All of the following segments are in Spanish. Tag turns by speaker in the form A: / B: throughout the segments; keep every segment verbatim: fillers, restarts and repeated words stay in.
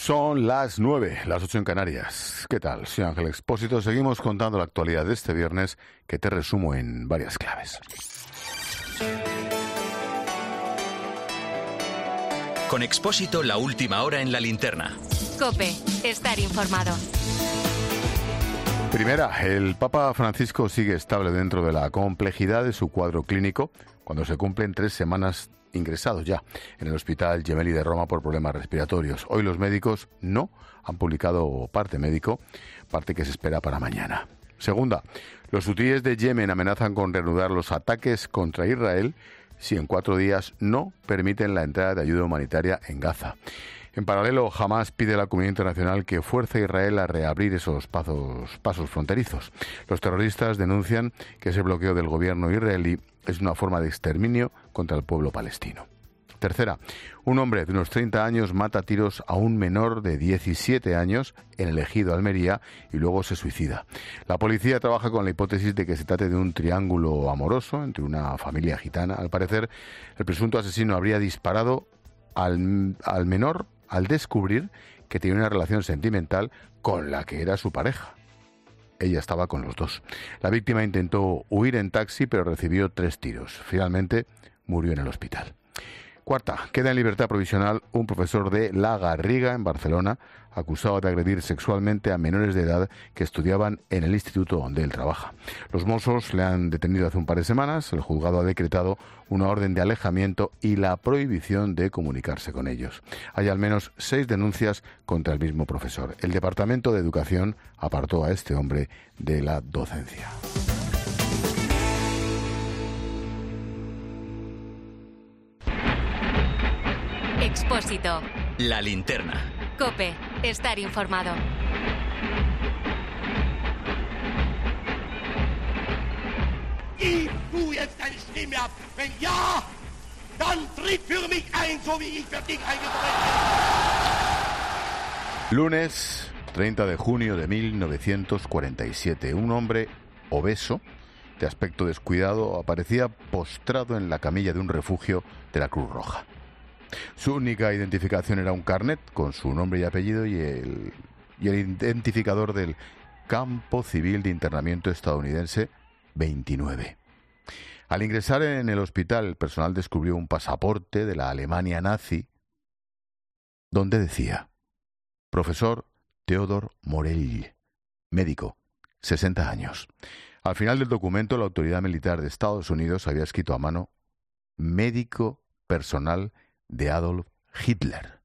A: Son las nueve, las ocho en Canarias. ¿Qué tal? Soy Ángel Expósito. Seguimos contando la actualidad de este viernes, que te resumo en varias claves.
B: Con Expósito, la última hora en la linterna.
C: COPE, estar informado.
A: Primera, el Papa Francisco sigue estable dentro de la complejidad de su cuadro clínico cuando se cumplen tres semanas ingresados ya en el Hospital Gemelli de Roma por problemas respiratorios. Hoy los médicos no han publicado parte médico, parte que se espera para mañana. Segunda, los hutíes de Yemen amenazan con reanudar los ataques contra Israel si en cuatro días no permiten la entrada de ayuda humanitaria en Gaza. En paralelo, Hamás pide a la comunidad internacional que fuerce a Israel a reabrir esos pasos, pasos fronterizos. Los terroristas denuncian que ese bloqueo del gobierno israelí es una forma de exterminio contra el pueblo palestino. Tercera, un hombre de unos treinta años mata a tiros a un menor de diecisiete años en el ejido Almería y luego se suicida. La policía trabaja con la hipótesis de que se trate de un triángulo amoroso entre una familia gitana. Al parecer, el presunto asesino habría disparado al, al menor al descubrir que tenía una relación sentimental con la que era su pareja. Ella estaba con los dos. La víctima intentó huir en taxi, pero recibió tres tiros. Finalmente, murió en el hospital. Cuarta, queda en libertad provisional un profesor de La Garriga, en Barcelona, acusado de agredir sexualmente a menores de edad que estudiaban en el instituto donde él trabaja. Los Mossos le han detenido hace un par de semanas. El juzgado ha decretado una orden de alejamiento y la prohibición de comunicarse con ellos. Hay al menos seis denuncias contra el mismo profesor. El Departamento de Educación apartó a este hombre de la docencia.
C: Expósito.
B: La linterna.
C: COPE, estar informado.
D: Gib du jetzt deine Stimme ab. Wenn ja, dann tritt für mich ein, so wie ich für dich eingetreten bin.
A: Lunes treinta de junio de mil novecientos cuarenta y siete. Un hombre obeso, de aspecto descuidado, aparecía postrado en la camilla de un refugio de la Cruz Roja. Su única identificación era un carnet con su nombre y apellido y el, y el identificador del Campo Civil de Internamiento estadounidense veintinueve. Al ingresar en el hospital, el personal descubrió un pasaporte de la Alemania nazi donde decía: profesor Theodor Morell, médico, sesenta años. Al final del documento, la autoridad militar de Estados Unidos había escrito a mano: médico personal de Adolf Hitler.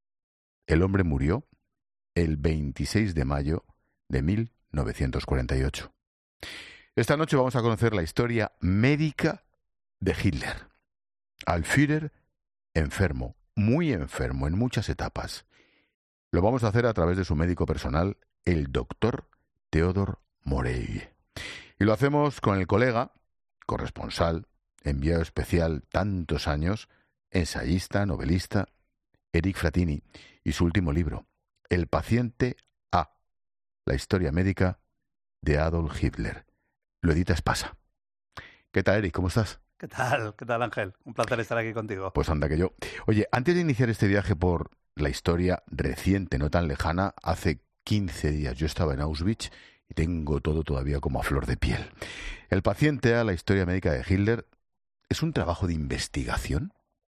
A: El hombre murió el veintiséis de mayo de mil novecientos cuarenta y ocho. Esta noche vamos a conocer la historia médica de Hitler. Al Führer enfermo, muy enfermo, en muchas etapas. Lo vamos a hacer a través de su médico personal, el doctor Theodor Morell. Y lo hacemos con el colega, corresponsal, enviado especial tantos años, ensayista, novelista, Eric Frattini, y su último libro, El paciente A, la historia médica de Adolf Hitler. Lo edita Espasa. ¿Qué tal, Eric? ¿Cómo estás?
E: ¿Qué tal? ¿Qué tal, Ángel? Un placer estar aquí contigo.
A: Pues anda que yo. Oye, antes de iniciar este viaje por la historia reciente, no tan lejana, hace quince días yo estaba en Auschwitz y tengo todo todavía como a flor de piel. El paciente A, la historia médica de Hitler, ¿es un trabajo de investigación?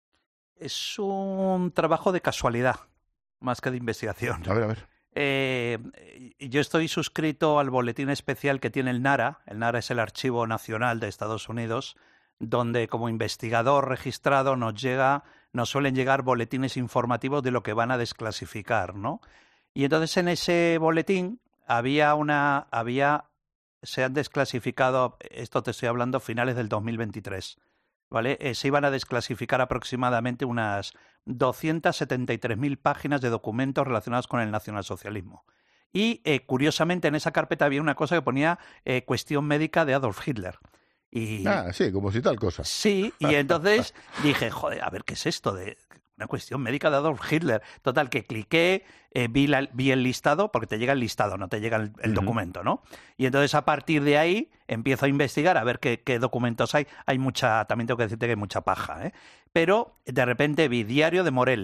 E: Es un trabajo de casualidad, más que de investigación.
A: A ver, a ver.
E: Eh, yo estoy suscrito al boletín especial que tiene el NARA. El NARA es el Archivo Nacional de Estados Unidos, donde como investigador registrado nos llega, nos suelen llegar boletines informativos de lo que van a desclasificar, ¿no? Y entonces en ese boletín había una, había, se han desclasificado, esto te estoy hablando, finales del dos mil veintitrés. ¿Vale? Eh, se iban a desclasificar aproximadamente unas doscientas setenta y tres mil páginas de documentos relacionados con el nacionalsocialismo. Y, eh, curiosamente, en esa carpeta había una cosa que ponía eh, cuestión médica de Adolf Hitler. Y,
A: ah, sí, como si tal cosa.
E: Sí, y entonces dije, joder, a ver, ¿qué es esto de una cuestión médica de Adolf Hitler? Total, que cliqué, eh, vi, la, vi el listado, porque te llega el listado, no te llega el, el uh-huh. documento, ¿no? Y entonces a partir de ahí empiezo a investigar a ver qué, qué documentos hay. Hay mucha, también tengo que decirte que hay mucha paja, ¿eh? Pero de repente vi Diario de Morell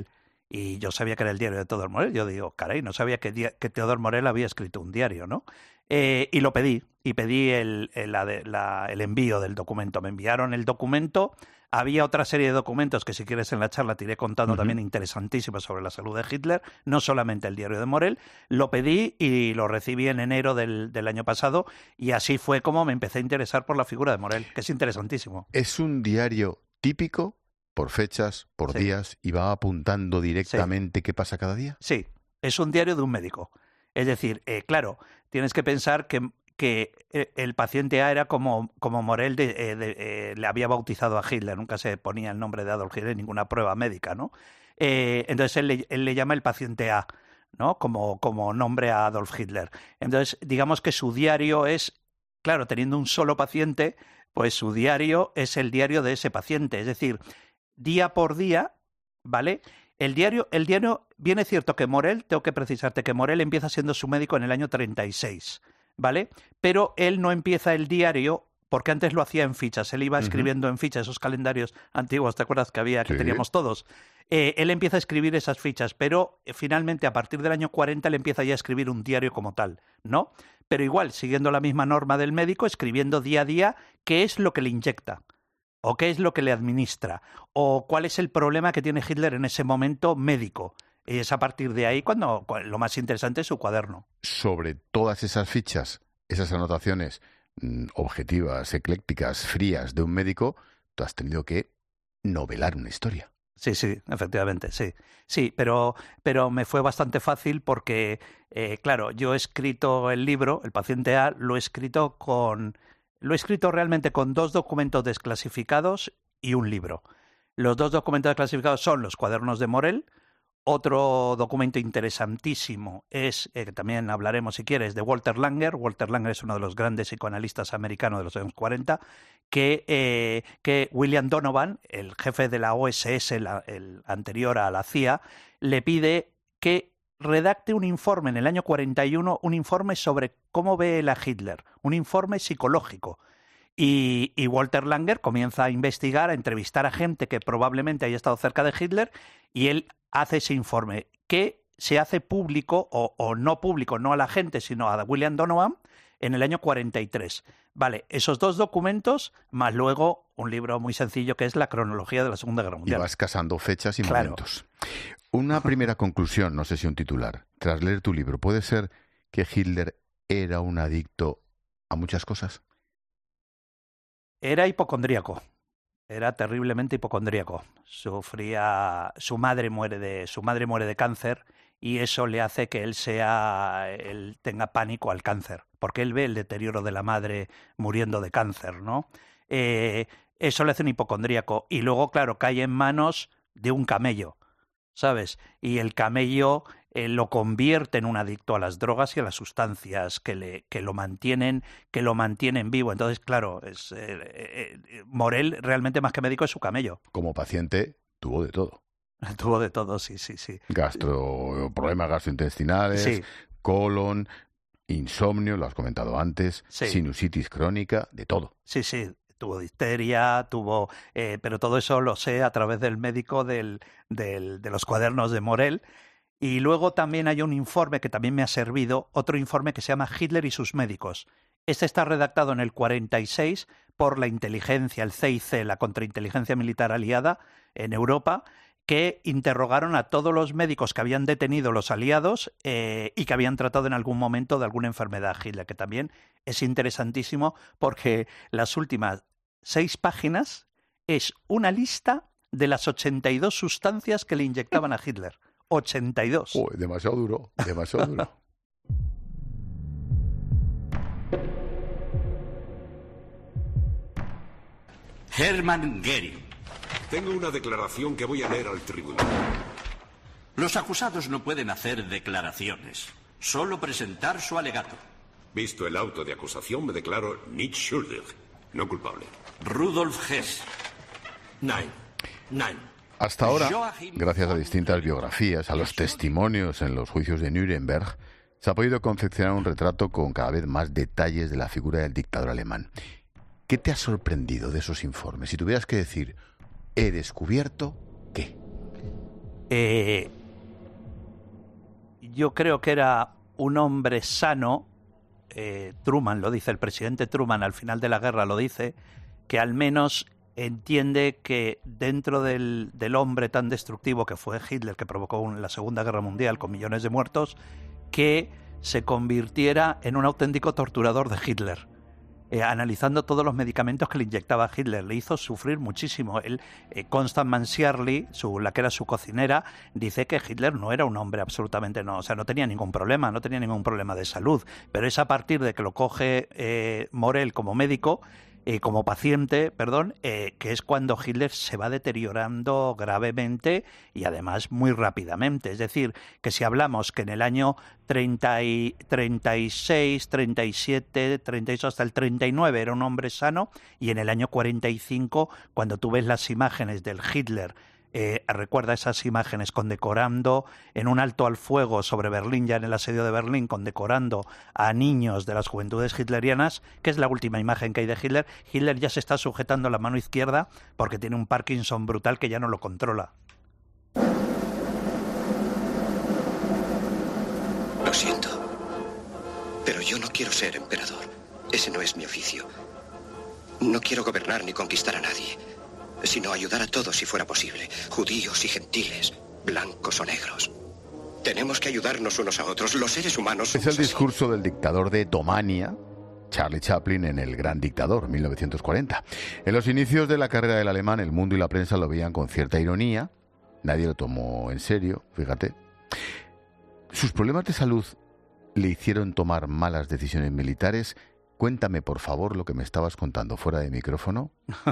E: y yo sabía que era el diario de Teodor Morell. Yo digo, caray, no sabía que, que Teodor Morell había escrito un diario, ¿no? Eh, y lo pedí, y pedí el, el, la, la, el envío del documento. Me enviaron el documento. Había otra serie de documentos que, si quieres, en la charla te iré contando uh-huh. también interesantísimos sobre la salud de Hitler, no solamente el diario de Morell. Lo pedí y lo recibí en enero del, del año pasado, y así fue como me empecé a interesar por la figura de Morell, que es interesantísimo.
A: Es un diario típico, por fechas, por sí. días, y va apuntando directamente sí. qué pasa cada día.
E: Sí, es un diario de un médico. Es decir, eh, claro, tienes que pensar que... que el paciente A era como, como Morell de, de, de, eh, le había bautizado a Hitler, nunca se ponía el nombre de Adolf Hitler en ninguna prueba médica, ¿no? Eh, entonces él le, él le llama el paciente A, ¿no? Como, como nombre a Adolf Hitler. Entonces, digamos que su diario es, claro, teniendo un solo paciente, pues su diario es el diario de ese paciente, es decir, día por día, ¿vale? El diario, el diario, bien es cierto que Morell, tengo que precisarte que Morell empieza siendo su médico en el año treinta y seis, ¿vale? Pero él no empieza el diario porque antes lo hacía en fichas. Él iba escribiendo uh-huh. en fichas esos calendarios antiguos, ¿te acuerdas que había, que sí. teníamos todos? Eh, él empieza a escribir esas fichas, pero eh, finalmente a partir del año cuarenta él empieza ya a escribir un diario como tal, ¿no? Pero igual, siguiendo la misma norma del médico, escribiendo día a día qué es lo que le inyecta, o qué es lo que le administra, o cuál es el problema que tiene Hitler en ese momento médico. Y es a partir de ahí cuando lo más interesante es su cuaderno.
A: Sobre todas esas fichas, esas anotaciones mmm, objetivas, eclécticas, frías de un médico, tú has tenido que novelar una historia.
E: Sí, sí, efectivamente, sí. Sí, pero, pero me fue bastante fácil porque, eh, claro, yo he escrito el libro, El paciente A, lo he escrito con... Lo he escrito realmente con dos documentos desclasificados y un libro. Los dos documentos desclasificados son los cuadernos de Morell. Otro documento interesantísimo es, eh, que también hablaremos si quieres, de Walter Langer. Walter Langer es uno de los grandes psicoanalistas americanos de los años cuarenta, que, eh, que William Donovan, el jefe de la O S S, la, el anterior a la C I A, le pide que redacte un informe en el año cuarenta y uno, un informe sobre cómo ve él a Hitler, un informe psicológico. Y, y Walter Langer comienza a investigar, a entrevistar a gente que probablemente haya estado cerca de Hitler, y él hace ese informe que se hace público, o, o no público, no a la gente, sino a William Donovan, en el año cuarenta y tres. Vale, esos dos documentos, más luego un libro muy sencillo que es la cronología de la Segunda Guerra Mundial.
A: Y vas casando fechas y
E: claro.
A: momentos. Una primera conclusión, no sé si un titular. Tras leer tu libro, ¿puede ser que Hitler era un adicto a muchas cosas?
E: Era hipocondríaco. Era terriblemente hipocondríaco. Sufría, su madre muere de, su madre muere de cáncer, y eso le hace que él sea, él tenga pánico al cáncer, porque él ve el deterioro de la madre muriendo de cáncer, ¿no? Eh, eso le hace un hipocondríaco. Y luego, claro, cae en manos de un camello, ¿sabes? Y el camello eh, lo convierte en un adicto a las drogas y a las sustancias que le que lo mantienen que lo mantienen vivo. Entonces, claro, es eh, eh, Morell realmente más que médico es su camello.
A: Como paciente tuvo de todo.
E: Tuvo de todo, sí, sí, sí.
A: Gastro, problemas gastrointestinales, sí. colon, insomnio, lo has comentado antes, sí. sinusitis crónica, de todo.
E: Sí, sí. Tuvo difteria, tuvo... Eh, pero todo eso lo sé a través del médico del, del, de los cuadernos de Morell. Y luego también hay un informe que también me ha servido, otro informe que se llama Hitler y sus médicos. Este está redactado en el cuarenta y seis por la inteligencia, el C I C, la contrainteligencia militar aliada en Europa, que interrogaron a todos los médicos que habían detenido los aliados eh, y que habían tratado en algún momento de alguna enfermedad Hitler, que también es interesantísimo porque las últimas seis páginas es una lista de las ochenta y dos sustancias que le inyectaban a Hitler. ochenta y dos.
A: Oh, demasiado duro, demasiado duro.
F: Hermann Göring.
G: Tengo una declaración que voy a leer al tribunal.
F: Los acusados no pueden hacer declaraciones, solo presentar su alegato.
G: Visto el auto de acusación, me declaro nicht schuldig, no culpable.
F: Rudolf Hess.
G: Nein, nein.
A: Hasta ahora, gracias a distintas biografías, a los testimonios en los juicios de Nuremberg, se ha podido confeccionar un retrato con cada vez más detalles de la figura del dictador alemán. ¿Qué te ha sorprendido de esos informes? Si tuvieras que decir, he descubierto, ¿qué?
E: Eh, yo creo que era un hombre sano. eh, Truman lo dice, el presidente Truman al final de la guerra lo dice, que al menos entiende que dentro del, del hombre tan destructivo que fue Hitler, que provocó un, la Segunda Guerra Mundial con millones de muertos, que se convirtiera en un auténtico torturador de Hitler. Eh, analizando todos los medicamentos que le inyectaba a Hitler, le hizo sufrir muchísimo. Él, eh, Constance Mansiarly, su, la que era su cocinera, dice que Hitler no era un hombre absolutamente, no, o sea, no tenía ningún problema, no tenía ningún problema de salud, pero es a partir de que lo coge eh, Morell como médico, Eh, como paciente, perdón, eh, que es cuando Hitler se va deteriorando gravemente y además muy rápidamente. Es decir, que si hablamos que en el año treinta y, treinta y seis, treinta y siete, treinta y ocho hasta el treinta y nueve era un hombre sano, y en el año cuarenta y cinco, cuando tú ves las imágenes del Hitler, Eh, recuerda esas imágenes condecorando en un alto al fuego sobre Berlín, ya en el asedio de Berlín, condecorando a niños de las juventudes hitlerianas, que es la última imagen que hay de Hitler. Hitler ya se está sujetando la mano izquierda porque tiene un Parkinson brutal que ya no lo controla.
H: Lo siento, pero yo no quiero ser emperador. Ese no es mi oficio. No quiero gobernar ni conquistar a nadie, sino ayudar a todos si fuera posible, judíos y gentiles, blancos o negros. Tenemos que ayudarnos unos a otros, los seres humanos.
A: Es el discurso así del dictador de Tomania, Charlie Chaplin, en El Gran Dictador, mil novecientos cuarenta. En los inicios de la carrera del alemán, el mundo y la prensa lo veían con cierta ironía, nadie lo tomó en serio, fíjate. Sus problemas de salud le hicieron tomar malas decisiones militares. Cuéntame, por favor, lo que me estabas contando fuera de micrófono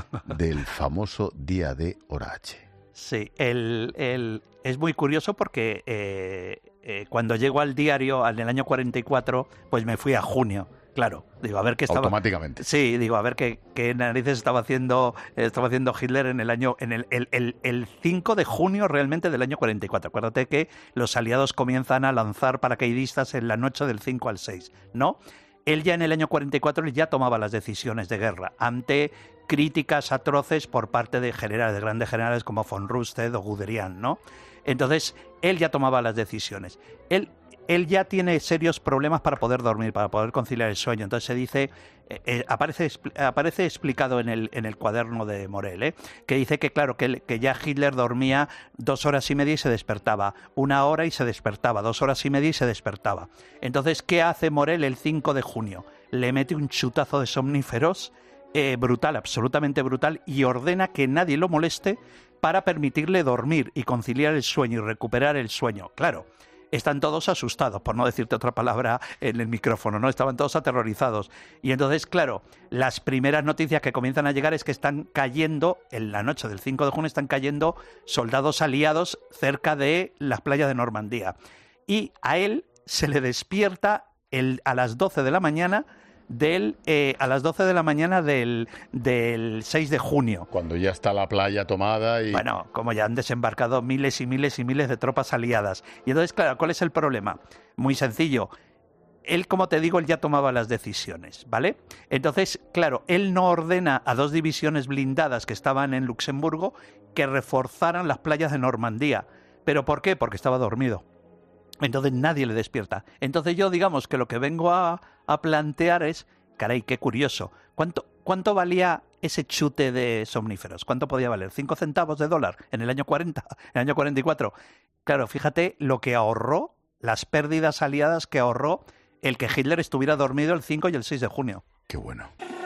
A: del famoso día de hora H.
E: Sí, el, el, es muy curioso porque eh, eh, cuando llego al diario en el año cuarenta y cuatro, pues me fui a junio. Claro, digo, a ver qué estaba...
A: Automáticamente.
E: Sí, digo, a ver qué, qué narices estaba haciendo estaba haciendo Hitler en el año en el, el, el, el cinco de junio realmente del año cuarenta y cuatro. Acuérdate que los aliados comienzan a lanzar paracaidistas en la noche del cinco al seis, ¿no? Él ya en el año cuarenta y cuatro ya tomaba las decisiones de guerra ante críticas atroces por parte de generales, de grandes generales como von Rundstedt o Guderian, ¿no? Entonces, él ya tomaba las decisiones. Él, él ya tiene serios problemas para poder dormir, para poder conciliar el sueño. Entonces se dice, eh, eh, aparece, aparece explicado en el, en el cuaderno de Morell, ¿eh? Que dice que claro, que, que ya Hitler dormía dos horas y media y se despertaba, una hora y se despertaba, dos horas y media y se despertaba. Entonces, ¿qué hace Morell el cinco de junio? Le mete un chutazo de somníferos eh, brutal, absolutamente brutal, y ordena que nadie lo moleste para permitirle dormir y conciliar el sueño y recuperar el sueño. Claro, están todos asustados, por no decirte otra palabra en el micrófono, ¿no? Estaban todos aterrorizados. Y entonces, claro, las primeras noticias que comienzan a llegar es que están cayendo, en la noche del cinco de junio, están cayendo soldados aliados cerca de las playas de Normandía. Y a él se le despierta el, a las doce de la mañana del eh, a las doce de la mañana del, del seis de junio.
A: Cuando ya está la playa tomada y...
E: Bueno, como ya han desembarcado miles y miles y miles de tropas aliadas. Y entonces, claro, ¿cuál es el problema? Muy sencillo. Él, como te digo, él ya tomaba las decisiones, ¿vale? Entonces, claro, él no ordena a dos divisiones blindadas que estaban en Luxemburgo que reforzaran las playas de Normandía. ¿Pero por qué? Porque estaba dormido. Entonces nadie le despierta. Entonces yo, digamos que lo que vengo a, a plantear es, caray, qué curioso, ¿cuánto, cuánto valía ese chute de somníferos? ¿Cuánto podía valer? ¿Cinco centavos de dólar en el año cuarenta, en el año cuarenta y cuatro? Claro, fíjate lo que ahorró, las pérdidas aliadas que ahorró el que Hitler estuviera dormido el cinco y el seis de junio.
A: Qué bueno.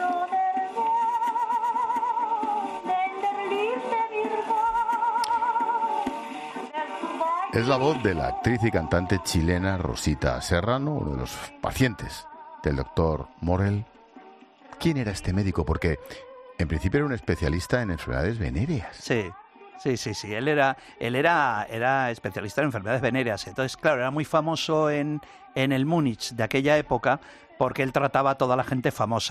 A: Es la voz de la actriz y cantante chilena Rosita Serrano, uno de los pacientes del doctor Morell. ¿Quién era este médico? Porque en principio era un especialista en enfermedades venéreas.
E: Sí, sí, sí, sí. Él era, él era, era especialista en enfermedades venéreas. Entonces, claro, era muy famoso en, en el Múnich de aquella época porque él trataba a toda la gente famosa.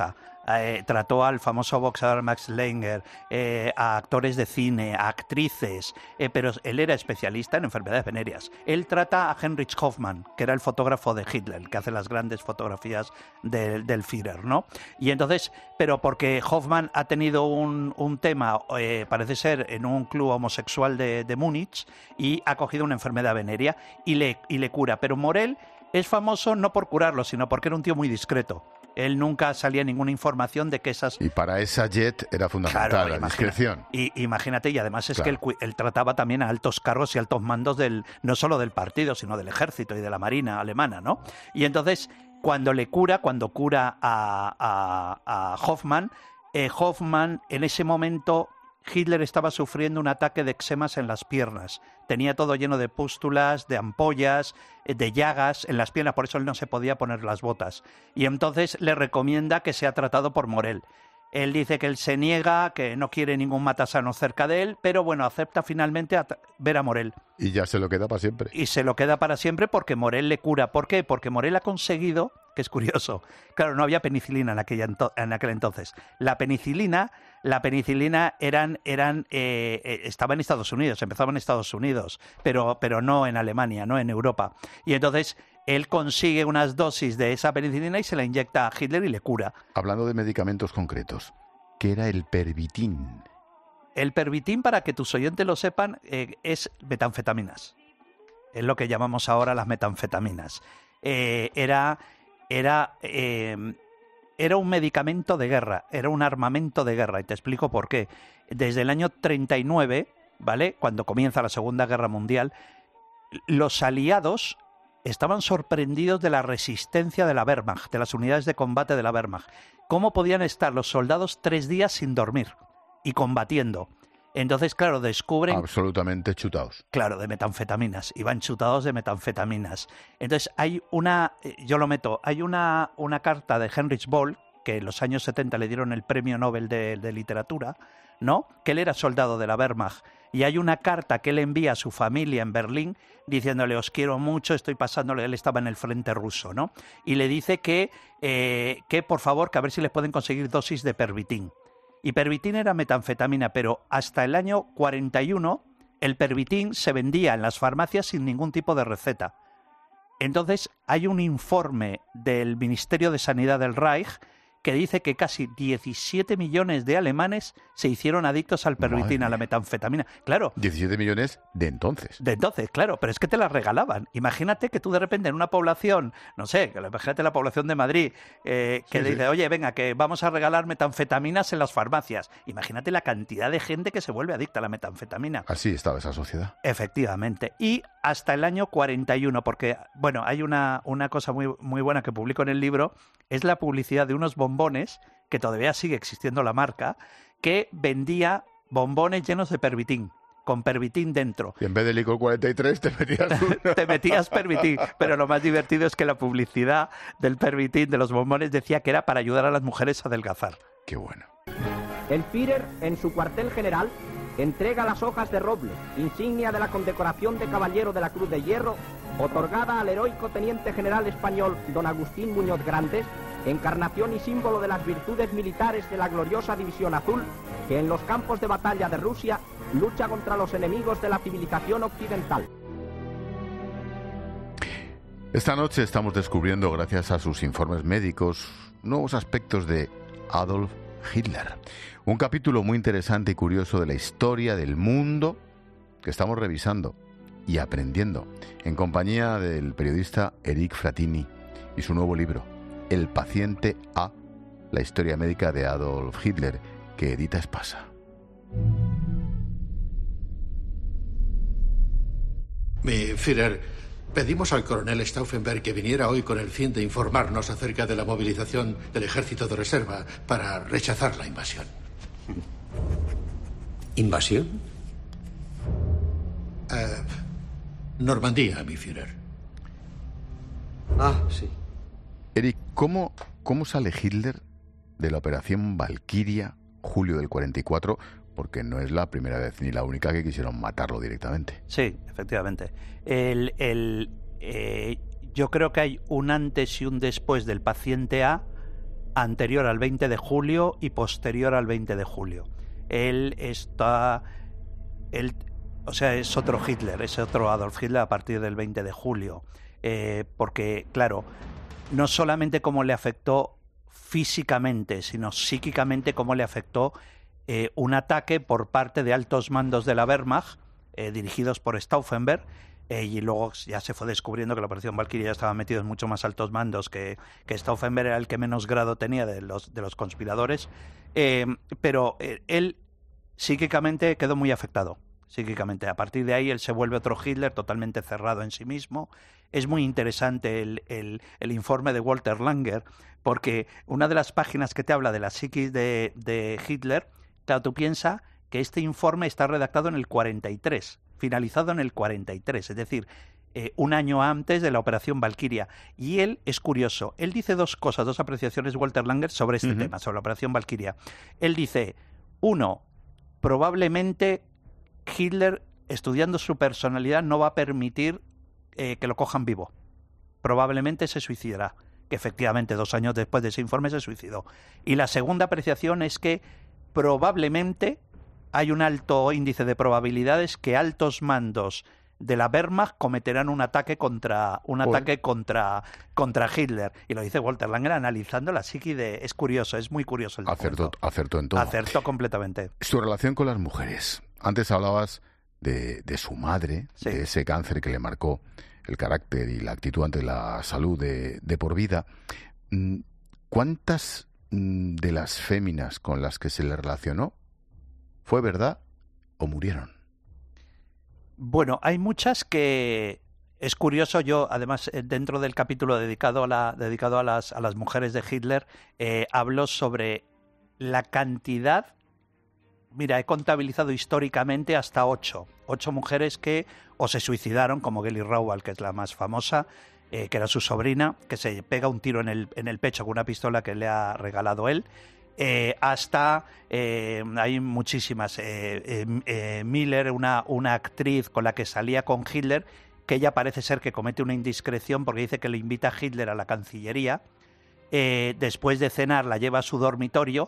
E: Eh, trató al famoso boxeador Max Langer, eh, a actores de cine, a actrices, eh, pero él era especialista en enfermedades venéreas. Él trata a Heinrich Hoffmann, que era el fotógrafo de Hitler, el que hace las grandes fotografías de, del Führer, ¿no? Y entonces, pero porque Hoffmann ha tenido un, un tema, eh, parece ser, en un club homosexual de, de Múnich, y ha cogido una enfermedad venérea y le, y le cura. Pero Morell es famoso no por curarlo, sino porque era un tío muy discreto. Él nunca salía ninguna información de que esas...
A: Y para esa jet era fundamental claro, la imagina, discreción.
E: Y, imagínate, y además es claro. que él, él trataba también a altos cargos y altos mandos del no solo del partido, sino del ejército y de la marina alemana, ¿no? Y entonces, cuando le cura, cuando cura a, a, a Hoffmann, eh, Hoffmann en ese momento... Hitler estaba sufriendo un ataque de eczemas en las piernas. Tenía todo lleno de pústulas, de ampollas, de llagas en las piernas, por eso él no se podía poner las botas. Y entonces le recomienda que sea tratado por Morell. Él dice que él se niega, que no quiere ningún matasano cerca de él, pero bueno, acepta finalmente a ver a Morell.
A: Y ya se lo queda para siempre.
E: Y se lo queda para siempre porque Morell le cura. ¿Por qué? Porque Morell ha conseguido, que es curioso, claro, no había penicilina en, aquella ento- en aquel entonces. La penicilina, la penicilina eran, eran, eh, eh, estaba en Estados Unidos, empezaba en Estados Unidos, pero, pero no en Alemania, no en Europa. Y entonces él consigue unas dosis de esa penicilina y se la inyecta a Hitler y le cura.
A: Hablando de medicamentos concretos, ¿qué era el Pervitin?
E: El Pervitin, para que tus oyentes lo sepan, eh, es metanfetaminas. Es lo que llamamos ahora las metanfetaminas. Eh, era, era, eh, era un medicamento de guerra, era un armamento de guerra, y te explico por qué. Desde el año treinta y nueve, ¿vale?, cuando comienza la Segunda Guerra Mundial, los aliados estaban sorprendidos de la resistencia de la Wehrmacht, de las unidades de combate de la Wehrmacht. ¿Cómo podían estar los soldados tres días sin dormir y combatiendo? Entonces, claro, descubren...
A: Absolutamente chutados.
E: Claro, de metanfetaminas. Iban chutados de metanfetaminas. Entonces, hay una... Yo lo meto. Hay una, una carta de Heinrich Böll, que en los años setenta le dieron el premio Nobel de, de literatura, ¿no?, que él era soldado de la Wehrmacht. Y hay una carta que él envía a su familia en Berlín diciéndole: os quiero mucho, estoy pasándole, él estaba en el frente ruso, ¿no? Y le dice que, eh, que por favor, que a ver si les pueden conseguir dosis de Pervitin. Y Pervitin era metanfetamina, pero hasta el año cuarenta y uno el Pervitin se vendía en las farmacias sin ningún tipo de receta. Entonces hay un informe del Ministerio de Sanidad del Reich que dice que casi diecisiete millones de alemanes se hicieron adictos al Pervitin, a la metanfetamina. Claro.
A: diecisiete millones de entonces.
E: De entonces, claro, pero es que te la regalaban. Imagínate que tú de repente en una población, no sé, imagínate la población de Madrid, eh, que sí, dice, sí. oye, venga, que vamos a regalar metanfetaminas en las farmacias. Imagínate la cantidad de gente que se vuelve adicta a la metanfetamina.
A: Así estaba esa sociedad.
E: Efectivamente. Y hasta el año cuarenta y uno, porque, bueno, hay una, una cosa muy, muy buena que publico en el libro, es la publicidad de unos bombones, que todavía sigue existiendo la marca, que vendía bombones llenos de Pervitin, con Pervitin dentro.
A: Y en vez de licor cuarenta y tres te metías una...
E: te metías Pervitin, pero lo más divertido es que la publicidad del Pervitin, de los bombones, decía que era para ayudar a las mujeres a adelgazar.
A: Qué bueno.
I: El Führer, en su cuartel general, entrega las hojas de roble, insignia de la condecoración de Caballero de la Cruz de Hierro, otorgada al heroico teniente general español don Agustín Muñoz Grandes, encarnación y símbolo de las virtudes militares de la gloriosa División Azul, que en los campos de batalla de Rusia lucha contra los enemigos de la civilización occidental.
A: Esta noche estamos descubriendo, gracias a sus informes médicos, nuevos aspectos de Adolf Hitler. Un capítulo muy interesante y curioso de la historia del mundo que estamos revisando y aprendiendo en compañía del periodista Eric Frattini y su nuevo libro, El paciente A, la historia médica de Adolf Hitler, que edita Espasa.
J: Mi Führer, pedimos al coronel Stauffenberg que viniera hoy con el fin de informarnos acerca de la movilización del ejército de reserva para rechazar la invasión.
F: ¿Invasión?
J: Uh, Normandía, mi Führer.
F: Ah, sí.
A: Eric, ¿cómo, ¿cómo sale Hitler de la operación Valquiria, julio del cuarenta y cuatro? Porque no es la primera vez ni la única que quisieron matarlo directamente.
E: Sí, efectivamente. El, el, eh, yo creo que hay un antes y un después del paciente A anterior al veinte de julio y posterior al veinte de julio. Él está... Él, o sea, es otro Hitler, es otro Adolf Hitler a partir del veinte de julio. Eh, porque, claro, no solamente cómo le afectó físicamente, sino psíquicamente cómo le afectó eh, un ataque por parte de altos mandos de la Wehrmacht, eh, dirigidos por Stauffenberg, eh, y luego ya se fue descubriendo que la Operación Valkyria ya estaba metido en mucho más altos mandos, que, que Stauffenberg era el que menos grado tenía de los, de los conspiradores, eh, pero eh, él psíquicamente quedó muy afectado. Psíquicamente. A partir de ahí él se vuelve otro Hitler totalmente cerrado en sí mismo. Es muy interesante el, el, el informe de Walter Langer, porque una de las páginas que te habla de la psiquis de, de Hitler, claro, tú piensas que este informe está redactado en el cuarenta y tres, finalizado en el cuarenta y tres, es decir, eh, un año antes de la Operación Valkyria. Y él es curioso, él dice dos cosas, dos apreciaciones, Walter Langer, sobre este uh-huh. tema, sobre la Operación Valkyria. Él dice, uno, probablemente Hitler, estudiando su personalidad, no va a permitir eh, que lo cojan vivo. Probablemente se suicidará, que efectivamente dos años después de ese informe se suicidó. Y la segunda apreciación es que probablemente hay un alto índice de probabilidades que altos mandos de la Wehrmacht cometerán un ataque contra un bueno. ataque contra contra Hitler. Y lo dice Walter Langer analizando la psiqui de... Es curioso, es muy curioso el
A: acertó, acertó en todo.
E: Acertó completamente.
A: Su relación con las mujeres. Antes hablabas de, de su madre, sí. de ese cáncer que le marcó el carácter y la actitud ante la salud de, de por vida. ¿Cuántas de las féminas con las que se le relacionó fue verdad o murieron?
E: Bueno, hay muchas que... Es curioso, yo además dentro del capítulo dedicado a, la, dedicado a, las, a las mujeres de Hitler, eh, hablo sobre la cantidad... Mira, he contabilizado históricamente hasta ocho. Ocho mujeres que o se suicidaron, como Geli Raubal, que es la más famosa, eh, que era su sobrina, que se pega un tiro en el, en el pecho con una pistola que le ha regalado él, eh, hasta... Eh, hay muchísimas. Eh, eh, eh, Miller, una, una actriz con la que salía con Hitler, que ella parece ser que comete una indiscreción porque dice que le invita a Hitler a la Cancillería. Eh, después de cenar la lleva a su dormitorio.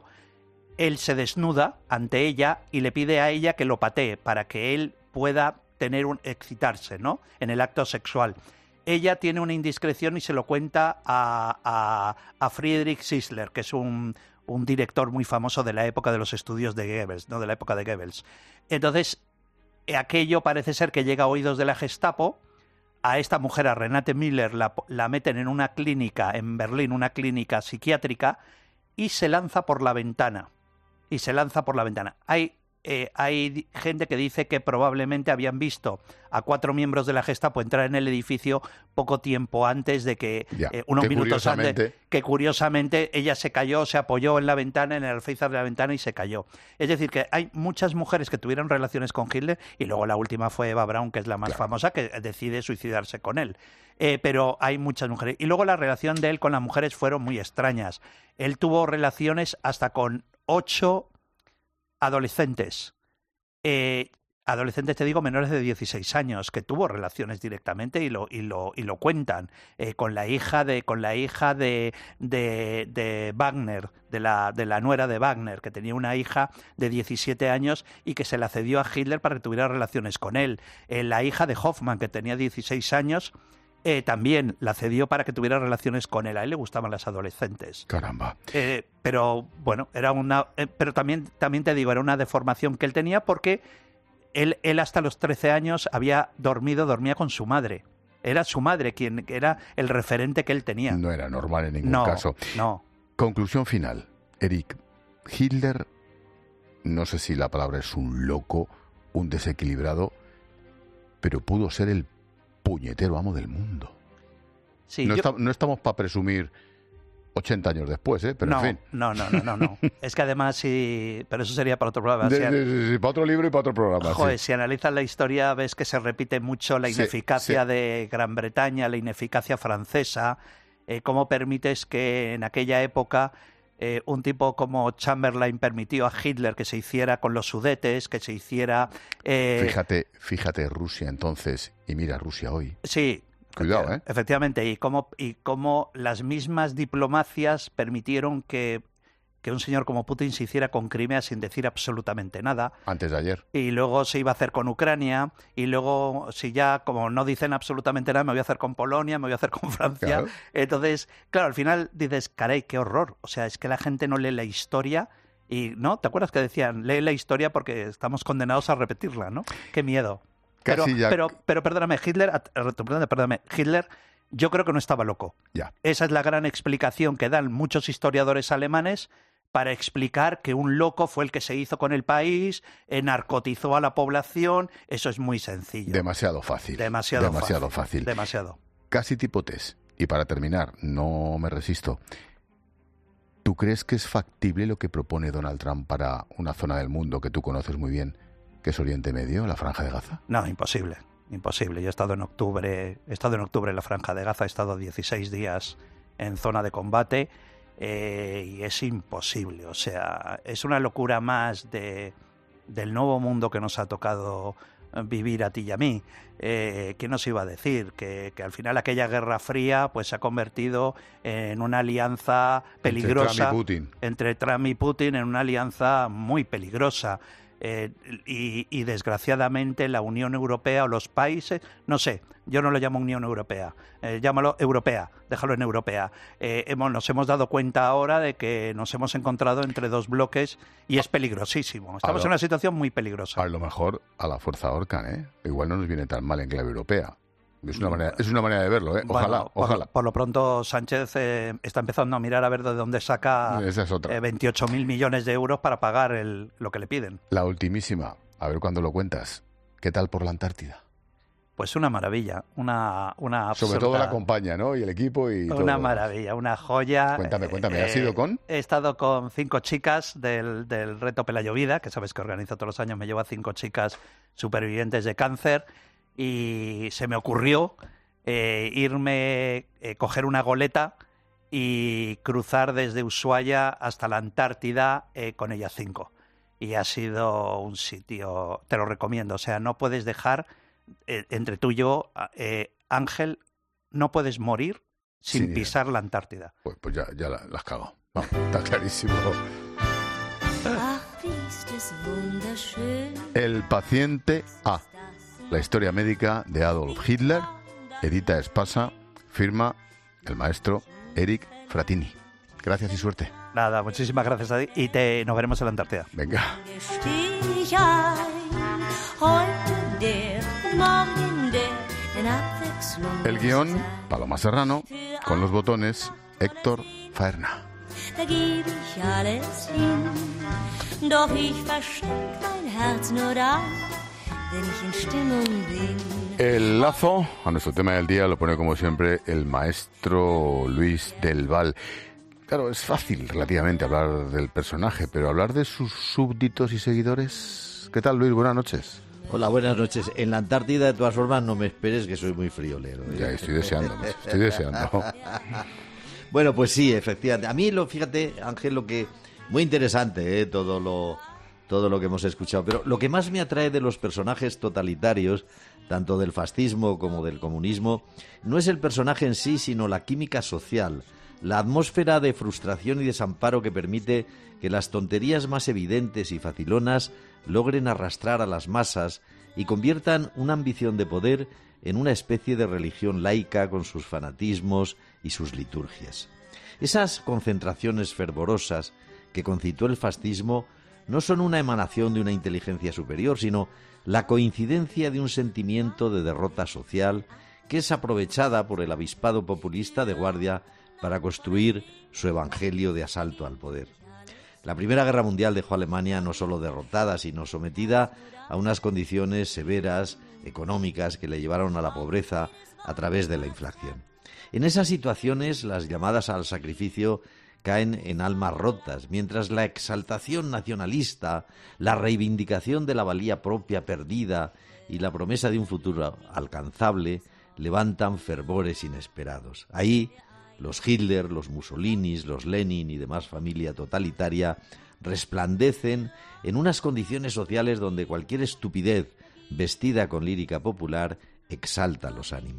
E: Él se desnuda ante ella y le pide a ella que lo patee para que él pueda tener un excitarse, ¿no? En el acto sexual. Ella tiene una indiscreción y se lo cuenta a, a, a Friedrich Sisler, que es un, un director muy famoso de la época de los estudios de Goebbels, ¿no? De la época de Goebbels. Entonces, aquello parece ser que llega a oídos de la Gestapo. A esta mujer, a Renate Miller, la, la meten en una clínica en Berlín, una clínica psiquiátrica, y se lanza por la ventana. Y se lanza por la ventana. Hay, eh, hay gente que dice que probablemente habían visto a cuatro miembros de la Gestapo entrar en el edificio poco tiempo antes de que,
A: ya,
E: eh, unos
A: que
E: minutos antes,
A: curiosamente...
E: que curiosamente ella se cayó, se apoyó en la ventana, en el alféizar de la ventana y se cayó. Es decir, que hay muchas mujeres que tuvieron relaciones con Hitler y luego la última fue Eva Braun, que es la más claro. famosa, que decide suicidarse con él. Eh, pero hay muchas mujeres. Y luego la relación de él con las mujeres fueron muy extrañas. Él tuvo relaciones hasta con ocho adolescentes. Eh, adolescentes, te digo, menores de dieciséis años, que tuvo relaciones directamente y lo, y lo, y lo cuentan. Eh, con la hija de, con la hija de, de, de Wagner, de la, de la nuera de Wagner, que tenía una hija de diecisiete años y que se la cedió a Hitler para que tuviera relaciones con él. Eh, la hija de Hoffmann, que tenía dieciséis años, Eh, también la cedió para que tuviera relaciones con él. A él le gustaban las adolescentes.
A: Caramba.
E: Eh, pero bueno, era una. Eh, pero también, también te digo, era una deformación que él tenía porque él, él hasta los trece años había dormido, dormía con su madre. Era su madre quien era el referente que él tenía.
A: No era normal en ningún
E: no,
A: caso.
E: No.
A: Conclusión final. Eric, Hitler, no sé si la palabra es un loco, un desequilibrado, pero pudo ser el puñetero amo del mundo.
E: Sí,
A: no,
E: yo...
A: está, no estamos para presumir ochenta años después, ¿eh? Pero
E: no,
A: en fin.
E: No, no, no, no, no. Es que además, sí, pero eso sería para otro programa.
A: De,
E: si
A: de, de, de, para otro libro y para otro programa.
E: Joder,
A: sí.
E: Si analizas la historia ves que se repite mucho la ineficacia sí, sí. de Gran Bretaña, la ineficacia francesa, eh, cómo permites que en aquella época eh, un tipo como Chamberlain permitió a Hitler que se hiciera con los Sudetes, que se hiciera... Eh...
A: Fíjate, fíjate Rusia entonces y mira Rusia hoy.
E: Sí,
A: Cuidado, ¿eh?
E: Efectivamente, y cómo, y cómo las mismas diplomacias permitieron que, que un señor como Putin se hiciera con Crimea sin decir absolutamente nada.
A: Antes de ayer.
E: Y luego se iba a hacer con Ucrania, y luego, si ya, como no dicen absolutamente nada, me voy a hacer con Polonia, me voy a hacer con Francia.
A: Claro.
E: Entonces, claro, al final dices, caray, qué horror. O sea, es que la gente no lee la historia. Y, ¿no? ¿Te acuerdas que decían, lee la historia porque estamos condenados a repetirla, ¿no? Qué miedo. Pero,
A: Casi ya...
E: pero, pero perdóname, Hitler, perdóname, Hitler, yo creo que no estaba loco.
A: Ya.
E: Esa es la gran explicación que dan muchos historiadores alemanes para explicar que un loco fue el que se hizo con el país, eh, narcotizó a la población. Eso es muy sencillo.
A: Demasiado fácil.
E: Demasiado,
A: Demasiado
E: fácil.
A: fácil.
E: Demasiado.
A: Casi tipo test. Y para terminar, no me resisto. ¿Tú crees que es factible lo que propone Donald Trump para una zona del mundo que tú conoces muy bien, que es Oriente Medio, la Franja de Gaza?
E: No, imposible, imposible. Yo he estado en octubre, he estado en octubre en la Franja de Gaza, he estado dieciséis días en zona de combate eh, y es imposible. O sea, es una locura más de, del nuevo mundo que nos ha tocado vivir a ti y a mí. Eh, ¿Qué nos iba a decir? Que, que al final aquella Guerra Fría pues se ha convertido en una alianza peligrosa
A: entre Trump y Putin,
E: entre Trump y Putin en una alianza muy peligrosa. Eh, y, y desgraciadamente la Unión Europea o los países, no sé, yo no lo llamo Unión Europea, eh, llámalo europea, déjalo en europea. Eh, hemos, nos hemos dado cuenta ahora de que nos hemos encontrado entre dos bloques y es peligrosísimo. Estamos
A: lo,
E: en una situación muy peligrosa.
A: A lo mejor a la fuerza ahorcan, ¿eh? Igual no nos viene tan mal en clave europea. Es una manera, es una manera de verlo, ¿eh? Ojalá,
E: bueno, por,
A: ojalá.
E: Por lo pronto Sánchez eh, está empezando a mirar a ver de dónde saca
A: Esa es otra.
E: eh, veintiocho mil millones de euros para pagar el, lo que le piden.
A: La ultimísima, a ver cuándo lo cuentas. ¿Qué tal por la Antártida?
E: Pues una maravilla, una, una absoluta,
A: Sobre todo la compañía, ¿no? Y el equipo y todo.
E: Una maravilla, una joya.
A: Cuéntame, cuéntame, ¿has
E: eh,
A: ido con?
E: He estado con cinco chicas del, del reto Pelayovida, que sabes que organizo todos los años, me llevo a cinco chicas supervivientes de cáncer, y se me ocurrió eh, irme, eh, coger una goleta y cruzar desde Ushuaia hasta la Antártida eh, con ellas cinco. Y ha sido un sitio, te lo recomiendo, o sea, no puedes dejar... Eh, entre tú y yo, eh, Ángel, no puedes morir sin
A: sí,
E: pisar la Antártida.
A: Pues, pues ya, ya la, la has cagado. Vamos, está clarísimo. El paciente A. La historia médica de Adolf Hitler. Edita Espasa. Firma el maestro Eric Fratini. Gracias y suerte.
E: Nada, muchísimas gracias a ti y te, nos veremos en la Antártida.
A: Venga. El guión, Paloma Serrano, con los botones, Héctor Faerna. El lazo a nuestro tema del día lo pone como siempre el maestro Luis del Val. Claro, es fácil relativamente hablar del personaje, pero hablar de sus súbditos y seguidores... ¿Qué tal, Luis? Buenas noches.
K: Hola, buenas noches. En la Antártida, de todas formas, no me esperes que soy muy friolero, ¿eh?
A: Ya, estoy deseando, estoy deseando.
K: Bueno, pues sí, efectivamente. A mí, lo, fíjate, Ángel, lo que... Muy interesante, ¿eh? Todo lo, todo lo que hemos escuchado. Pero lo que más me atrae de los personajes totalitarios, tanto del fascismo como del comunismo, no es el personaje en sí, sino la química social, la atmósfera de frustración y desamparo que permite que las tonterías más evidentes y facilonas logren arrastrar a las masas y conviertan una ambición de poder en una especie de religión laica con sus fanatismos y sus liturgias. Esas concentraciones fervorosas que concitó el fascismo no son una emanación de una inteligencia superior, sino la coincidencia de un sentimiento de derrota social que es aprovechada por el avispado populista de guardia para construir su evangelio de asalto al poder. La Primera Guerra Mundial dejó a Alemania no solo derrotada, sino sometida a unas condiciones severas, económicas, que le llevaron a la pobreza a través de la inflación. En esas situaciones, las llamadas al sacrificio caen en almas rotas, mientras la exaltación nacionalista, la reivindicación de la valía propia perdida y la promesa de un futuro alcanzable levantan fervores inesperados. Ahí, los Hitler, los Mussolinis, los Lenin y demás familia totalitaria resplandecen en unas condiciones sociales donde cualquier estupidez vestida con lírica popular exalta los ánimos.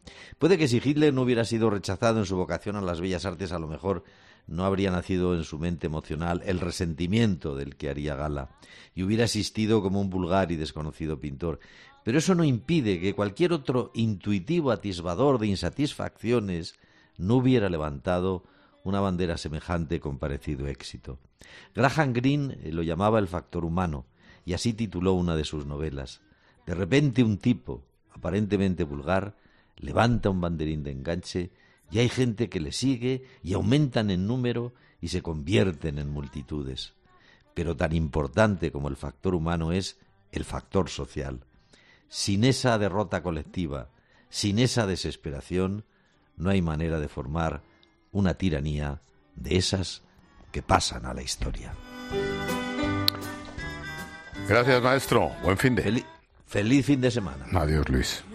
K: Puede que si Hitler no hubiera sido rechazado en su vocación a las bellas artes, a lo mejor no habría nacido en su mente emocional el resentimiento del que haría gala y hubiera existido como un vulgar y desconocido pintor. Pero eso no impide que cualquier otro intuitivo atisbador de insatisfacciones no hubiera levantado una bandera semejante con parecido éxito. Graham Greene lo llamaba el factor humano y así tituló una de sus novelas. De repente un tipo, aparentemente vulgar, levanta un banderín de enganche y hay gente que le sigue y aumentan en número y se convierten en multitudes. Pero tan importante como el factor humano es el factor social. Sin esa derrota colectiva, sin esa desesperación, no hay manera de formar una tiranía de esas que pasan a la historia.
A: Gracias, maestro. Buen fin de.
K: Feliz, feliz fin de semana.
A: Adiós, Luis.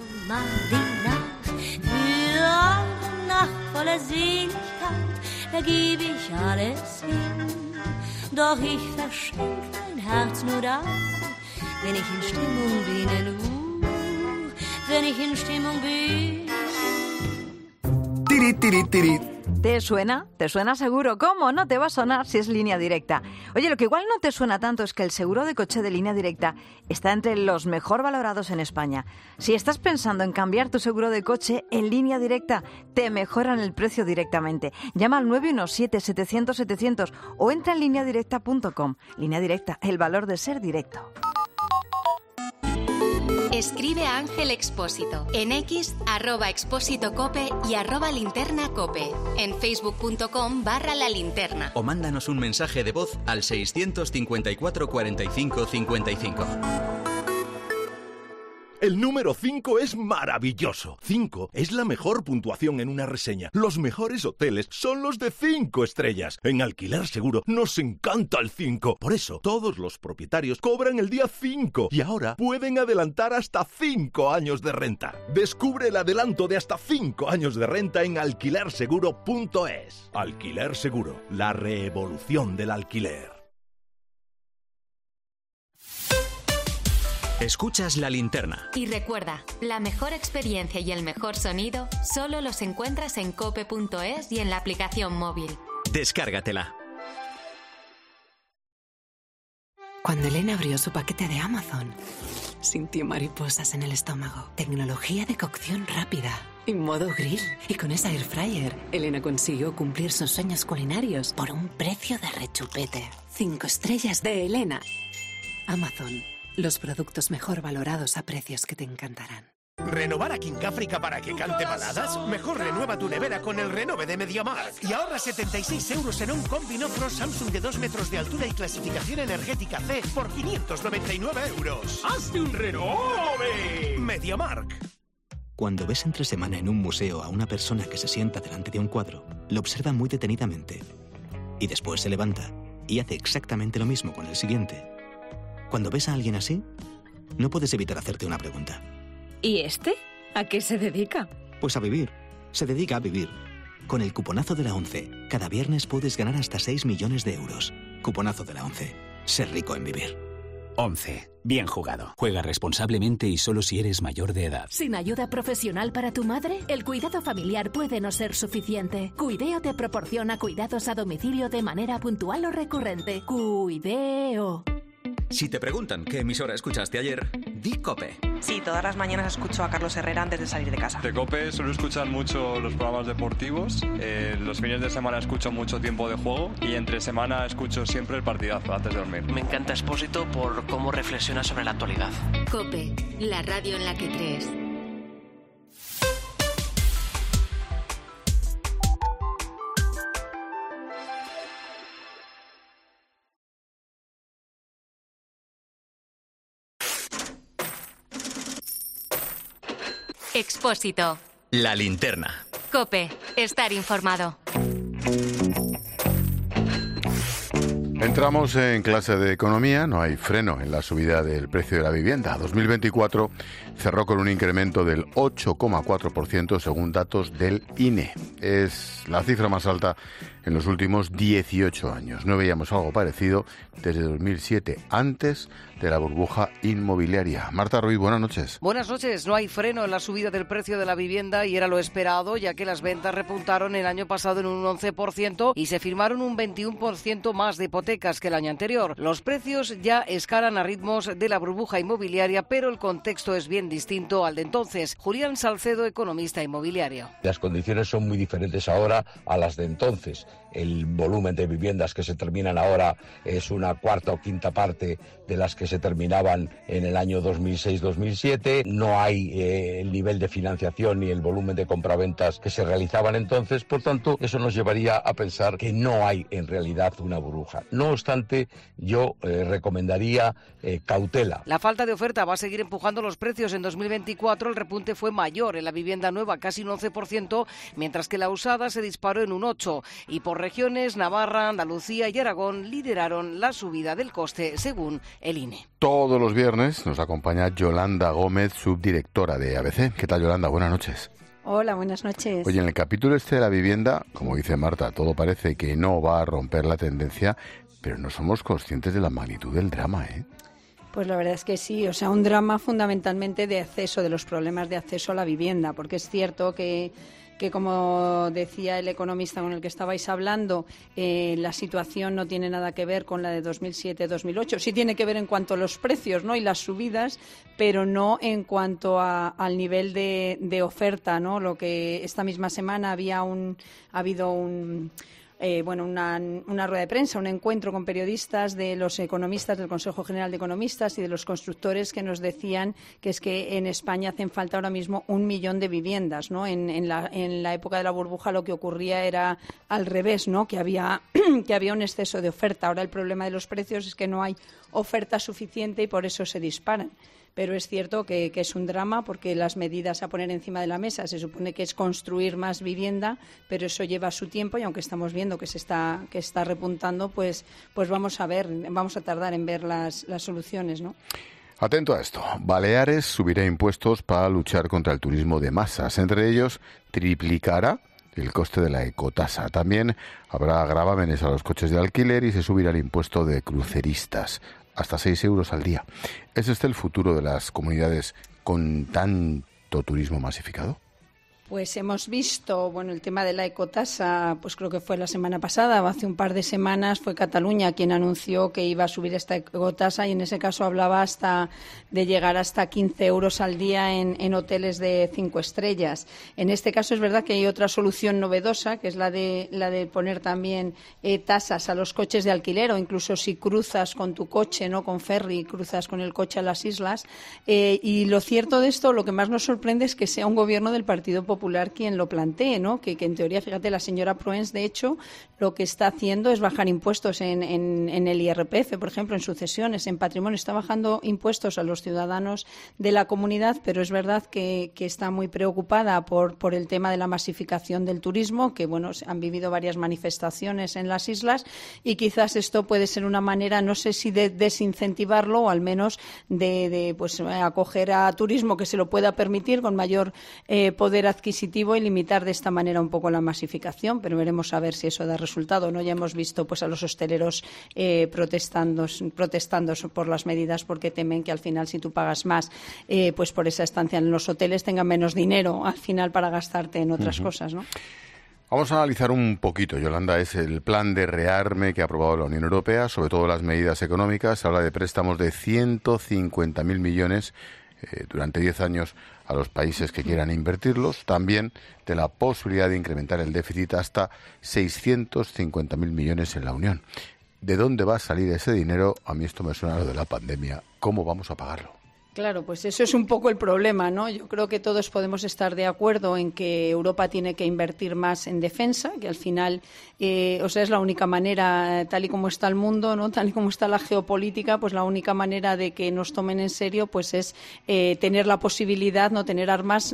L: Voller Seligkeit, da geb ich alles hin. Doch ich verschenk mein Herz nur dann, wenn ich in Stimmung bin, uh, wenn ich in Stimmung bin.
A: Tiri, tiri, tiri.
M: ¿Te suena? ¿Te suena seguro? ¿Cómo? No te va a sonar si es Línea Directa. Oye, lo que igual no te suena tanto es que el seguro de coche de Línea Directa está entre los mejor valorados en España. Si estás pensando en cambiar tu seguro de coche, en Línea Directa te mejoran el precio directamente. Llama al nueve uno siete, setecientos, setecientos o entra en línea directa punto com. Línea Directa, el valor de ser directo.
C: Escribe a Ángel Expósito en X, arroba Expósito Cope y arroba Linterna Cope. En facebook.com barra La Linterna.
B: O mándanos un mensaje de voz al seiscientos cincuenta y cuatro, cuarenta y cinco, cincuenta y cinco.
N: El número cinco es maravilloso. cinco es la mejor puntuación en una reseña. Los mejores hoteles son los de cinco estrellas. En Alquiler Seguro nos encanta el cinco. Por eso, todos los propietarios cobran el día cinco y ahora pueden adelantar hasta cinco años de renta. Descubre el adelanto de hasta cinco años de renta en alquiler seguro punto es. Alquiler Seguro, la revolución del alquiler.
B: Escuchas La Linterna.
C: Y recuerda, la mejor experiencia y el mejor sonido solo los encuentras en cope punto es y en la aplicación móvil.
B: Descárgatela.
O: Cuando Elena abrió su paquete de Amazon, sintió mariposas en el estómago. Tecnología de cocción rápida y modo grill. Y con esa air fryer, Elena consiguió cumplir sus sueños culinarios por un precio de rechupete. Cinco estrellas de Elena. Amazon. Los productos mejor valorados a precios que te encantarán.
P: ¿Renovar a King África para que cante baladas? Mejor renueva tu nevera con el renove de MediaMarkt. Y ahorra setenta y seis euros en un combi no Pro Samsung de dos metros de altura y clasificación energética C por quinientos noventa y nueve euros. ¡Hazte un renove! MediaMarkt.
Q: Cuando ves entre semana en un museo a una persona que se sienta delante de un cuadro, lo observa muy detenidamente. Y después se levanta y hace exactamente lo mismo con el siguiente. Cuando ves a alguien así, no puedes evitar hacerte una pregunta.
R: ¿Y este? ¿A qué se dedica?
Q: Pues a vivir. Se dedica a vivir. Con el cuponazo de la ONCE, cada viernes puedes ganar hasta seis millones de euros. Cuponazo de la ONCE. Ser rico en vivir.
S: ONCE. Bien jugado. Juega responsablemente y solo si eres mayor de edad.
T: ¿Sin ayuda profesional para tu madre? El cuidado familiar puede no ser suficiente. Cuideo te proporciona cuidados a domicilio de manera puntual o recurrente. Cuideo.
B: Si te preguntan qué emisora escuchaste ayer, di COPE.
U: Sí, todas las mañanas escucho a Carlos Herrera antes de salir de casa.
V: De COPE suelo escuchar mucho los programas deportivos, eh, los fines de semana escucho mucho Tiempo de Juego y entre semana escucho siempre el partidazo antes de dormir.
W: Me encanta Expósito por cómo reflexiona sobre la actualidad.
C: COPE, la radio en la que crees. Expósito.
B: La Linterna.
C: COPE. Estar informado.
A: Entramos en clase de economía. No hay freno en la subida del precio de la vivienda. dos mil veinticuatro cerró con un incremento del ocho coma cuatro por ciento según datos del I N E. Es la cifra más alta en los últimos dieciocho años. No veíamos algo parecido desde dos mil siete, antes de la burbuja inmobiliaria. Marta Ruiz, buenas noches.
D: Buenas noches. No hay freno en la subida del precio de la vivienda y era lo esperado, ya que las ventas repuntaron el año pasado en un once por ciento y se firmaron un veintiuno por ciento más de hipotecas que el año anterior. Los precios ya escalan a ritmos de la burbuja inmobiliaria, pero el contexto es bien distinto al de entonces. Julián Salcedo, economista inmobiliario.
G: Las condiciones son muy diferentes ahora a las de entonces. El volumen de viviendas que se terminan ahora es una cuarta o quinta parte de las que se terminaban en el año dos mil seis dos mil siete. No hay eh, el nivel de financiación ni el volumen de compraventas que se realizaban entonces. Por tanto, eso nos llevaría a pensar que no hay en realidad una burbuja. No obstante, yo eh, recomendaría eh, cautela.
D: La falta de oferta va a seguir empujando los precios. En dos mil veinticuatro el repunte fue mayor en la vivienda nueva, casi un once por ciento, mientras que la usada se disparó en un ocho por ciento. Y por regiones, Navarra, Andalucía y Aragón lideraron la subida del coste, según el I N E.
A: Todos los viernes nos acompaña Yolanda Gómez, subdirectora de A B C. ¿Qué tal, Yolanda? Buenas noches.
H: Hola, buenas noches.
A: Oye, en el capítulo este de la vivienda, como dice Marta, todo parece que no va a romper la tendencia, pero no somos conscientes de la magnitud del drama, ¿eh?
H: Pues la verdad es que sí, o sea, un drama fundamentalmente de acceso, de los problemas de acceso a la vivienda, porque es cierto que que como decía el economista con el que estabais hablando, eh, la situación no tiene nada que ver con la de dos mil siete dos mil ocho. Sí tiene que ver en cuanto a los precios, ¿no?, y las subidas, pero no en cuanto a, al nivel de, de oferta, ¿no? Lo que esta misma semana había un, ha habido un... Eh, bueno, una, una rueda de prensa, un encuentro con periodistas de los economistas del Consejo General de Economistas y de los constructores que nos decían que es que en España hacen falta ahora mismo un millón de viviendas, ¿no? En, en, la, en la época de la burbuja lo que ocurría era al revés, ¿no?, que había, que había un exceso de oferta. Ahora el problema de los precios es que no hay oferta suficiente y por eso se disparan. Pero es cierto que, que es un drama porque las medidas a poner encima de la mesa se supone que es construir más vivienda, pero eso lleva su tiempo y aunque estamos viendo que se está que está repuntando, pues pues vamos a ver, vamos a tardar en ver las, las soluciones, ¿no?
A: Atento a esto. Baleares subirá impuestos para luchar contra el turismo de masas. Entre ellos, triplicará el coste de la ecotasa. También habrá gravámenes a los coches de alquiler y se subirá el impuesto de cruceristas, hasta seis euros al día. ¿Es este el futuro de las comunidades con tanto turismo masificado?
H: Pues hemos visto, bueno, el tema de la ecotasa, pues creo que fue la semana pasada, o hace un par de semanas, fue Cataluña quien anunció que iba a subir esta ecotasa y en ese caso hablaba hasta de llegar hasta quince euros al día en, en hoteles de cinco estrellas. En este caso es verdad que hay otra solución novedosa, que es la de la de poner también eh, tasas a los coches de alquiler o incluso si cruzas con tu coche, no con ferry, cruzas con el coche a las islas. Eh, y lo cierto de esto, lo que más nos sorprende es que sea un gobierno del Partido Popular Popular quien lo plantee, ¿no? Que, que en teoría, fíjate, la señora Proens, de hecho, lo que está haciendo es bajar impuestos en, en, en el I R P F, por ejemplo, en sucesiones, en patrimonio, está bajando impuestos a los ciudadanos de la comunidad, pero es verdad que, que está muy preocupada por, por el tema de la masificación del turismo, que, bueno, han vivido varias manifestaciones en las islas y quizás esto puede ser una manera, no sé si de desincentivarlo o al menos de, de pues, acoger a turismo que se lo pueda permitir con mayor eh, poder adquisitivo y limitar de esta manera un poco la masificación, pero veremos a ver si eso da resultado, ¿no? Ya hemos visto pues a los hosteleros eh, protestando, protestando por las medidas porque temen que al final si tú pagas más eh, pues por esa estancia en los hoteles tengan menos dinero al final para gastarte en otras uh-huh. cosas, ¿no?
A: Vamos a analizar un poquito, Yolanda, es el plan de rearme que ha aprobado la Unión Europea, sobre todo las medidas económicas. Habla de préstamos de ciento cincuenta mil millones eh, durante diez años a los países que quieran invertirlos, también de la posibilidad de incrementar el déficit hasta seiscientos cincuenta mil millones en la Unión. ¿De dónde va a salir ese dinero? A mí esto me suena a lo de la pandemia. ¿Cómo vamos a pagarlo?
H: Claro, pues eso es un poco el problema, ¿no? Yo creo que todos podemos estar de acuerdo en que Europa tiene que invertir más en defensa, que al final, eh, o sea, es la única manera, tal y como está el mundo, ¿no? Tal y como está la geopolítica, pues la única manera de que nos tomen en serio, pues es eh, tener la posibilidad, no tener armas,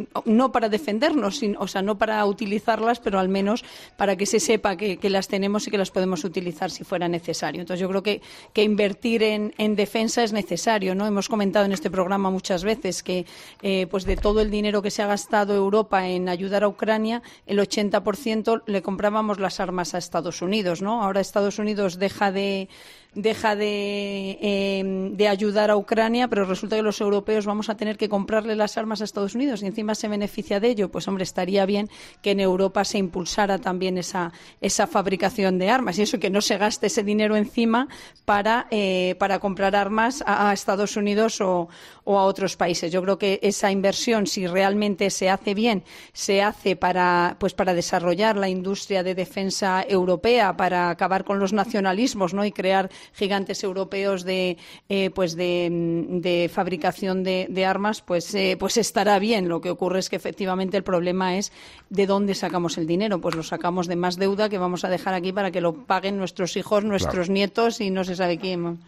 H: no para defendernos, sino, o sea, no para utilizarlas, pero al menos para que se sepa que, que las tenemos y que las podemos utilizar si fuera necesario. Entonces, yo creo que, que invertir en, en defensa es necesario, ¿no? Hemos comentado en este programa muchas veces que eh, pues de todo el dinero que se ha gastado Europa en ayudar a Ucrania, el ochenta por ciento le comprábamos las armas a Estados Unidos, ¿no? Ahora Estados Unidos deja de deja de, eh, de ayudar a Ucrania, pero resulta que los europeos vamos a tener que comprarle las armas a Estados Unidos y encima se beneficia de ello. Pues hombre, estaría bien que en Europa se impulsara también esa, esa fabricación de armas y eso, que no se gaste ese dinero encima para, eh, para comprar armas a, a Estados Unidos o, o a otros países. Yo creo que esa inversión, si realmente se hace bien, se hace para, pues para desarrollar la industria de defensa europea, para acabar con los nacionalismos, ¿no? Y crear gigantes europeos de eh, pues de, de fabricación de, de armas, pues eh, pues estará bien. Lo que ocurre es que efectivamente el problema es de dónde sacamos el dinero. Pues lo sacamos de más deuda que vamos a dejar aquí para que lo paguen nuestros hijos, nuestros claro. nietos y no se sabe quién.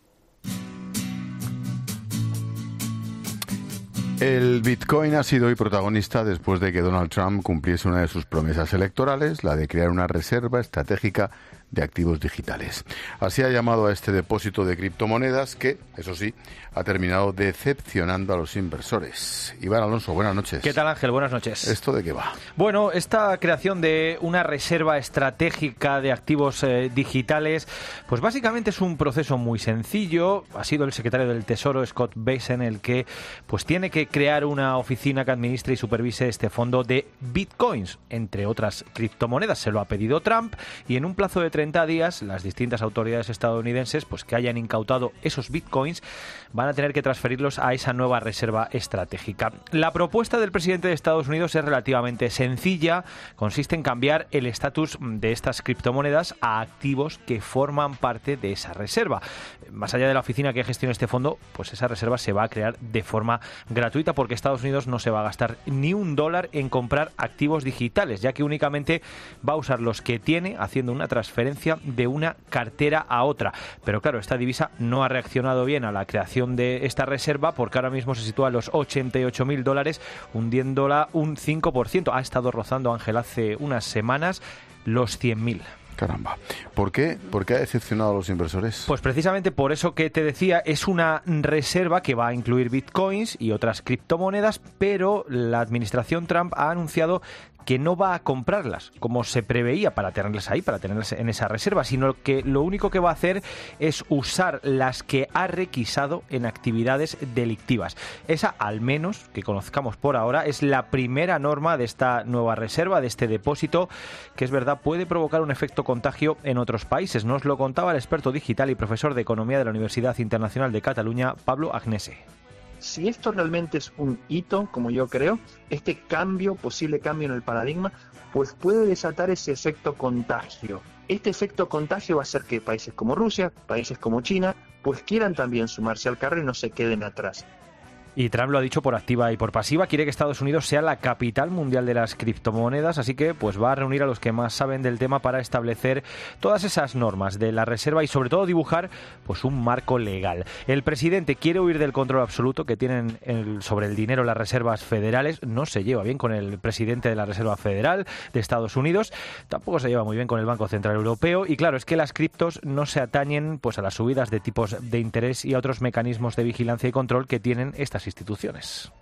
A: El Bitcoin ha sido hoy protagonista después de que Donald Trump cumpliese una de sus promesas electorales, la de crear una reserva estratégica de activos digitales. Así ha llamado a este depósito de criptomonedas que, eso sí, ha terminado decepcionando a los inversores. Iván Alonso, buenas noches.
F: ¿Qué tal, Ángel? Buenas noches.
A: ¿Esto de qué va?
F: Bueno, esta creación de una reserva estratégica de activos eh, digitales, pues básicamente es un proceso muy sencillo. Ha sido el secretario del Tesoro, Scott Bessent, el que pues tiene que crear una oficina que administre y supervise este fondo de bitcoins, entre otras criptomonedas. Se lo ha pedido Trump y en un plazo de treinta días las distintas autoridades estadounidenses pues que hayan incautado esos bitcoins van a tener que transferirlos a esa nueva reserva estratégica. La propuesta del presidente de Estados Unidos es relativamente sencilla, consiste en cambiar el estatus de estas criptomonedas a activos que forman parte de esa reserva. Más allá de la oficina que gestiona este fondo, pues esa reserva se va a crear de forma gratuita porque Estados Unidos no se va a gastar ni un dólar en comprar activos digitales, ya que únicamente va a usar los que tiene haciendo una transferencia de una cartera a otra. Pero claro, esta divisa no ha reaccionado bien a la creación de esta reserva porque ahora mismo se sitúa a los ochenta y ocho mil dólares, hundiéndola un cinco por ciento. Ha estado rozando, Ángel, hace unas semanas los cien mil.
A: Caramba. ¿Por qué? ¿Por qué ha decepcionado a los inversores?
F: Pues precisamente por eso que te decía, es una reserva que va a incluir bitcoins y otras criptomonedas, pero la administración Trump ha anunciado que no va a comprarlas como se preveía para tenerlas ahí, para tenerlas en esa reserva, sino que lo único que va a hacer es usar las que ha requisado en actividades delictivas. Esa, al menos, que conozcamos por ahora, es la primera norma de esta nueva reserva, de este depósito, que es verdad, puede provocar un efecto contagio en otros países. Nos lo contaba el experto digital y profesor de Economía de la Universidad Internacional de Cataluña, Pablo Agnese.
I: Si esto realmente es un hito, como yo creo, este cambio, posible cambio en el paradigma, pues puede desatar ese efecto contagio. Este efecto contagio va a hacer que países como Rusia, países como China, pues quieran también sumarse al carro y no se queden atrás.
F: Y Trump lo ha dicho por activa y por pasiva, quiere que Estados Unidos sea la capital mundial de las criptomonedas, así que pues va a reunir a los que más saben del tema para establecer todas esas normas de la reserva y sobre todo dibujar pues un marco legal. El presidente quiere huir del control absoluto que tienen el, sobre el dinero las reservas federales, no se lleva bien con el presidente de la Reserva Federal de Estados Unidos, tampoco se lleva muy bien con el Banco Central Europeo y claro, es que las criptos no se atañen pues a las subidas de tipos de interés y a otros mecanismos de vigilancia y control que tienen estas instituciones.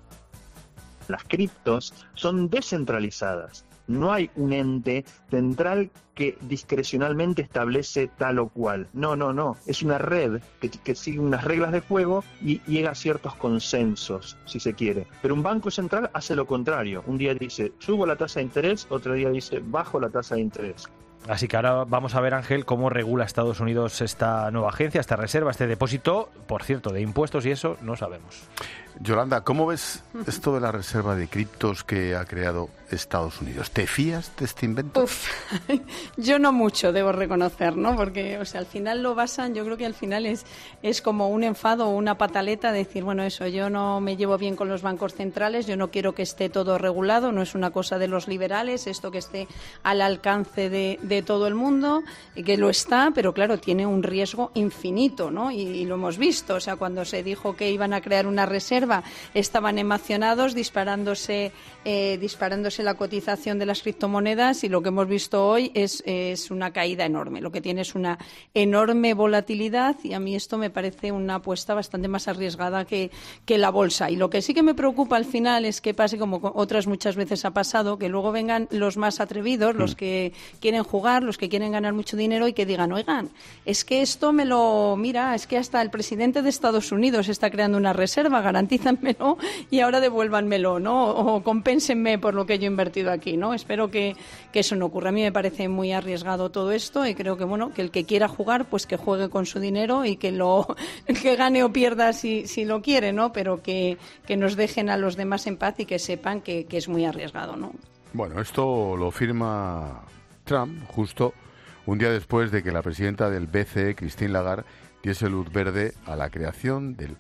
I: Las criptos son descentralizadas. No hay un ente central que discrecionalmente establece tal o cual. No, no, no. Es una red que, que sigue unas reglas de juego y llega a ciertos consensos, si se quiere. Pero un banco central hace lo contrario. Un día dice, subo la tasa de interés, otro día dice, bajo la tasa de interés.
F: Así que ahora vamos a ver, Ángel, cómo regula Estados Unidos esta nueva agencia, esta reserva, este depósito, por cierto, de impuestos y eso no sabemos.
A: Yolanda, ¿cómo ves esto de la reserva de criptos que ha creado Estados Unidos? ¿Te fías de este invento?
H: Uf, yo no mucho, debo reconocer, ¿no? Porque, o sea, al final lo basan, yo creo que al final es, es como un enfado o una pataleta de decir, bueno, eso, yo no me llevo bien con los bancos centrales, yo no quiero que esté todo regulado, no es una cosa de los liberales, esto que esté al alcance de, de todo el mundo, que lo está, pero claro, tiene un riesgo infinito, ¿no? Y, y lo hemos visto, o sea, cuando se dijo que iban a crear una reserva, Reserva estaban emocionados, disparándose, eh, disparándose la cotización de las criptomonedas, y lo que hemos visto hoy es, es una caída enorme. Lo que tiene es una enorme volatilidad, y a mí esto me parece una apuesta bastante más arriesgada que, que la bolsa. Y lo que sí que me preocupa al final es que pase como otras muchas veces ha pasado, que luego vengan los más atrevidos, los que quieren jugar, los que quieren ganar mucho dinero, y que digan, oigan, es que esto me lo... Mira, es que hasta el presidente de Estados Unidos está creando una reserva, garantízanmelo y ahora devuélvanmelo, ¿no? O compénsenme por lo que yo he invertido aquí, ¿no? Espero que, que eso no ocurra. A mí me parece muy arriesgado todo esto, y creo que, bueno, que el que quiera jugar, pues que juegue con su dinero y que lo que gane o pierda si, si lo quiere, ¿no? Pero que, que nos dejen a los demás en paz y que sepan que, que es muy arriesgado, ¿no?
A: Bueno, esto lo firma Trump justo un día después de que la presidenta del B C E, Christine Lagarde, diese luz verde a la creación del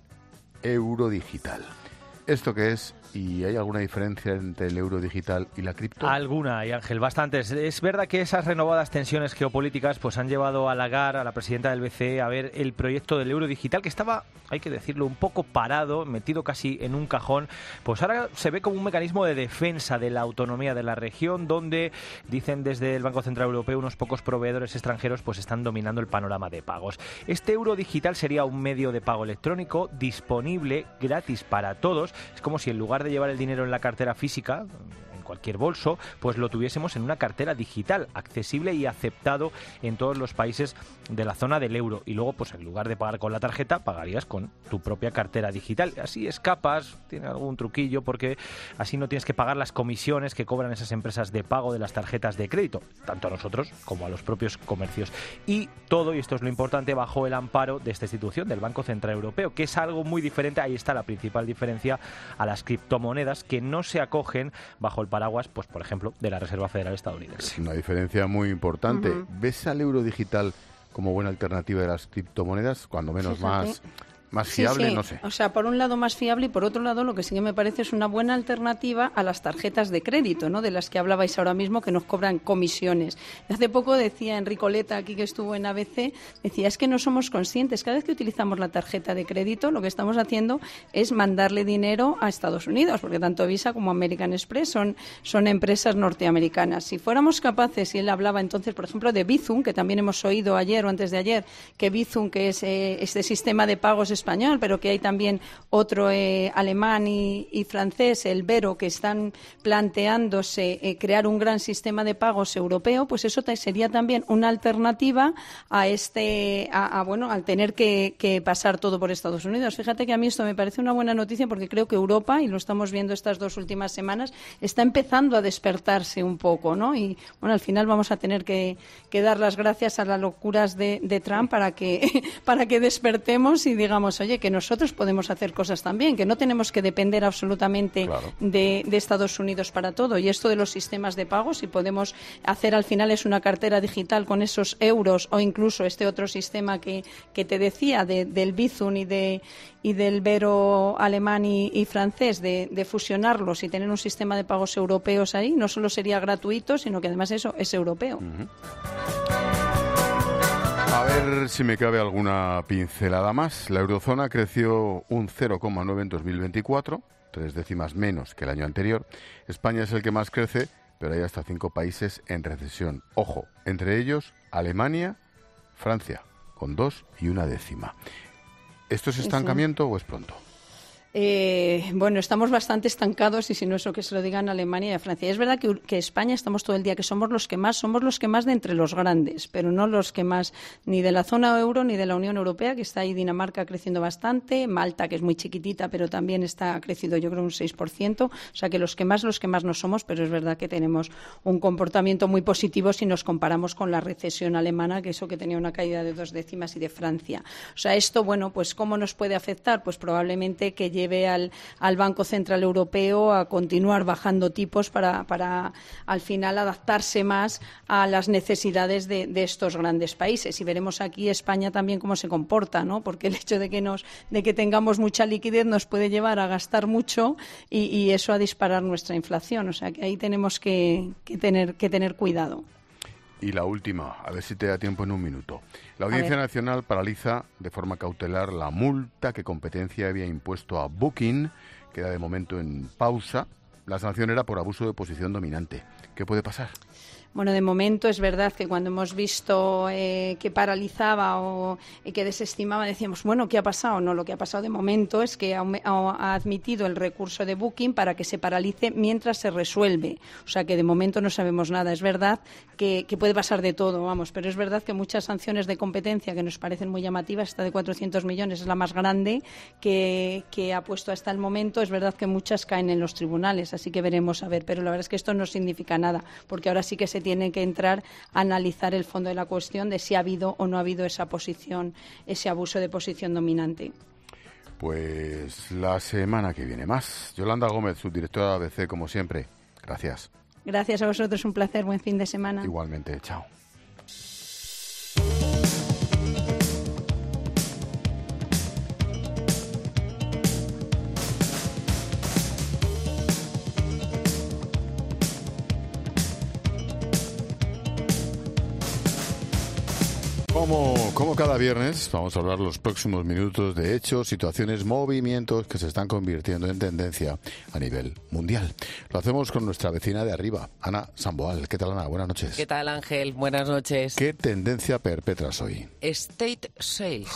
A: euro digital. ¿Esto qué es? ¿Y hay alguna diferencia entre el euro digital y la cripto?
F: Alguna, y Ángel, bastantes. Es verdad que esas renovadas tensiones geopolíticas pues han llevado a Lagarde, a la presidenta del B C E, a ver el proyecto del euro digital, que estaba, hay que decirlo, un poco parado, metido casi en un cajón. Pues ahora se ve como un mecanismo de defensa de la autonomía de la región, donde, dicen desde el Banco Central Europeo, unos pocos proveedores extranjeros pues están dominando el panorama de pagos. Este euro digital sería un medio de pago electrónico disponible, gratis para todos. Es como si en lugar de llevar el dinero en la cartera física, en cualquier bolso, pues lo tuviésemos en una cartera digital, accesible y aceptado en todos los países de la zona del euro. Y luego, pues en lugar de pagar con la tarjeta, pagarías con tu propia cartera digital. Así escapas, tiene algún truquillo, porque así no tienes que pagar las comisiones que cobran esas empresas de pago de las tarjetas de crédito, tanto a nosotros como a los propios comercios. Y todo, y esto es lo importante, bajo el amparo de esta institución, del Banco Central Europeo, que es algo muy diferente. Ahí está la principal diferencia a las criptomonedas, que no se acogen bajo el paraguas, pues por ejemplo, de la Reserva Federal estadounidense.
A: Es una diferencia muy importante.
H: Uh-huh.
A: ¿Ves al euro digital como buena alternativa de las criptomonedas? Cuando menos
H: Fíjate.
A: más... Más fiable,
H: sí, sí.
A: no sé.
H: O sea, por un lado más fiable, y por otro lado lo que sí que me parece es una buena alternativa a las tarjetas de crédito, ¿no? De las que hablabais ahora mismo, que nos cobran comisiones. Hace poco decía Enrico Leta, aquí que estuvo en A B C, decía, es que no somos conscientes. Cada vez que utilizamos la tarjeta de crédito, lo que estamos haciendo es mandarle dinero a Estados Unidos, porque tanto Visa como American Express son, son empresas norteamericanas. Si fuéramos capaces, y él hablaba entonces, por ejemplo, de Bizum, que también hemos oído ayer o antes de ayer, que Bizum, que es eh, este sistema de pagos español, pero que hay también otro eh, alemán y, y francés, el Vero, que están planteándose eh, crear un gran sistema de pagos europeo, pues eso te, sería también una alternativa a este, a, a, bueno, al tener que, que pasar todo por Estados Unidos. Fíjate que a mí esto me parece una buena noticia, porque creo que Europa, y lo estamos viendo estas dos últimas semanas, está empezando a despertarse un poco, ¿no? Y bueno, al final vamos a tener que, que dar las gracias a las locuras de, de Trump para que, para que despertemos y digamos, oye, que nosotros podemos hacer cosas también, que no tenemos que depender absolutamente claro. de, de Estados Unidos para todo. Y esto de los sistemas de pago, si podemos hacer al final es una cartera digital con esos euros, o incluso este otro sistema que, que te decía de, del Bizum y, de, y del Vero alemán y, y francés, de, de fusionarlos y tener un sistema de pagos europeos ahí, no solo sería gratuito, sino que además eso es europeo.
A: Uh-huh. A ver si me cabe alguna pincelada más. La eurozona creció un cero coma nueve en dos mil veinticuatro, tres décimas menos que el año anterior. España es el que más crece, pero hay hasta cinco países en recesión. Ojo, entre ellos Alemania, Francia, con dos y una décima. ¿Esto es estancamiento sí, sí. o es pronto?
H: Eh, bueno, estamos bastante estancados, y si no eso que se lo digan a Alemania y a Francia. Es verdad que, que España estamos todo el día que somos los que más, somos los que más de entre los grandes, pero no los que más ni de la zona euro ni de la Unión Europea, que está ahí Dinamarca creciendo bastante, Malta, que es muy chiquitita, pero también está ha crecido yo creo un seis por ciento, o sea que los que más, los que más no somos, pero es verdad que tenemos un comportamiento muy positivo si nos comparamos con la recesión alemana, que eso que tenía una caída de dos décimas, y de Francia. O sea, esto, bueno, pues ¿cómo nos puede afectar? Pues probablemente que lleve Al, al Banco Central Europeo a continuar bajando tipos para, para al final adaptarse más a las necesidades de, de estos grandes países. Y veremos aquí España también cómo se comporta, ¿no? Porque el hecho de que nos de que tengamos mucha liquidez nos puede llevar a gastar mucho y, y eso a disparar nuestra inflación. O sea que ahí tenemos que, que tener que tener cuidado.
A: Y la última, a ver si te da tiempo en un minuto. La Audiencia Nacional paraliza de forma cautelar la multa que Competencia había impuesto a Booking, queda de momento en pausa. La sanción era por abuso de posición dominante. ¿Qué puede pasar?
H: Bueno, de momento es verdad que cuando hemos visto eh, que paralizaba o eh, que desestimaba, decíamos, bueno, ¿qué ha pasado? No, lo que ha pasado de momento es que ha, ha admitido el recurso de Booking para que se paralice mientras se resuelve. O sea que de momento no sabemos nada. Es verdad que, que puede pasar de todo, vamos, pero es verdad que muchas sanciones de Competencia que nos parecen muy llamativas, esta de cuatrocientos millones es la más grande que, que ha puesto hasta el momento. Es verdad que muchas caen en los tribunales, así que veremos a ver. Pero la verdad es que esto no significa nada, porque ahora sí que se tiene que entrar a analizar el fondo de la cuestión de si ha habido o no ha habido esa posición, ese abuso de posición dominante.
A: Pues la semana que viene más. Yolanda Gómez, subdirectora de A B C, como siempre. Gracias.
H: Gracias a vosotros, un placer, buen fin de semana.
A: Igualmente, chao. Como, como cada viernes, vamos a hablar los próximos minutos de hechos, situaciones, movimientos que se están convirtiendo en tendencia a nivel mundial. Lo hacemos con nuestra vecina de arriba, Ana Samboal. ¿Qué tal, Ana? Buenas noches.
E: ¿Qué tal, Ángel? Buenas noches.
A: ¿Qué tendencia perpetras hoy?
E: Estate sales.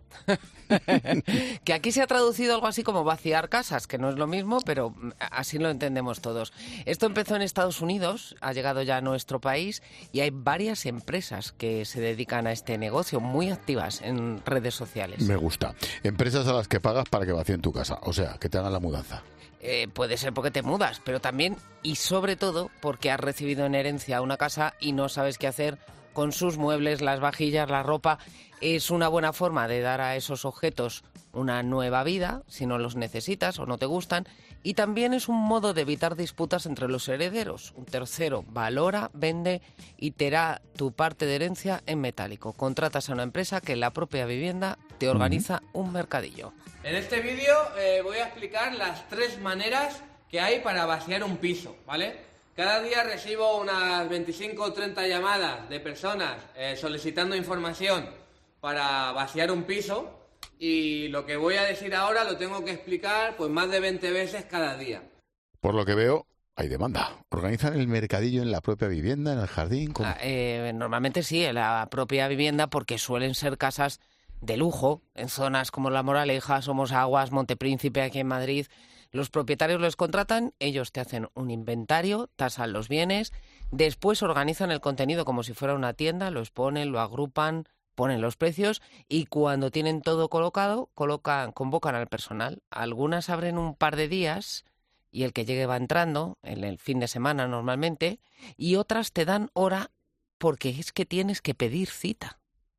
E: Que aquí se ha traducido algo así como vaciar casas, que no es lo mismo, pero así lo entendemos todos. Esto empezó en Estados Unidos, ha llegado ya a nuestro país y hay varias empresas que se dedican a este negocio, muy activas en redes sociales.
A: Me gusta. Empresas a las que pagas para que vacíen tu casa, o sea, que te hagan la mudanza.
E: Eh, puede ser porque te mudas, pero también y sobre todo porque has recibido en herencia una casa y no sabes qué hacer con sus muebles, las vajillas, la ropa. Es una buena forma de dar a esos objetos una nueva vida, si no los necesitas o no te gustan, y también es un modo de evitar disputas entre los herederos. Un tercero valora, vende y te da tu parte de herencia en metálico. Contratas a una empresa que en la propia vivienda te organiza uh-huh. un mercadillo.
J: En este vídeo eh, voy a explicar las tres maneras que hay para vaciar un piso, ¿vale? Cada día recibo unas veinticinco o treinta llamadas de personas eh, solicitando información para vaciar un piso y lo que voy a decir ahora lo tengo que explicar pues más de veinte veces cada día.
A: Por lo que veo, hay demanda. ¿Organizan el mercadillo en la propia vivienda, en el jardín?
E: Ah, eh, normalmente sí, en la propia vivienda porque suelen ser casas de lujo, en zonas como La Moraleja, Somos Aguas, Montepríncipe, aquí en Madrid. Los propietarios los contratan, ellos te hacen un inventario, tasan los bienes, después organizan el contenido como si fuera una tienda, lo exponen, lo agrupan, ponen los precios y cuando tienen todo colocado, colocan, convocan al personal. Algunas abren un par de días y el que llegue va entrando, en el fin de semana normalmente, y otras te dan hora porque es que tienes que pedir cita.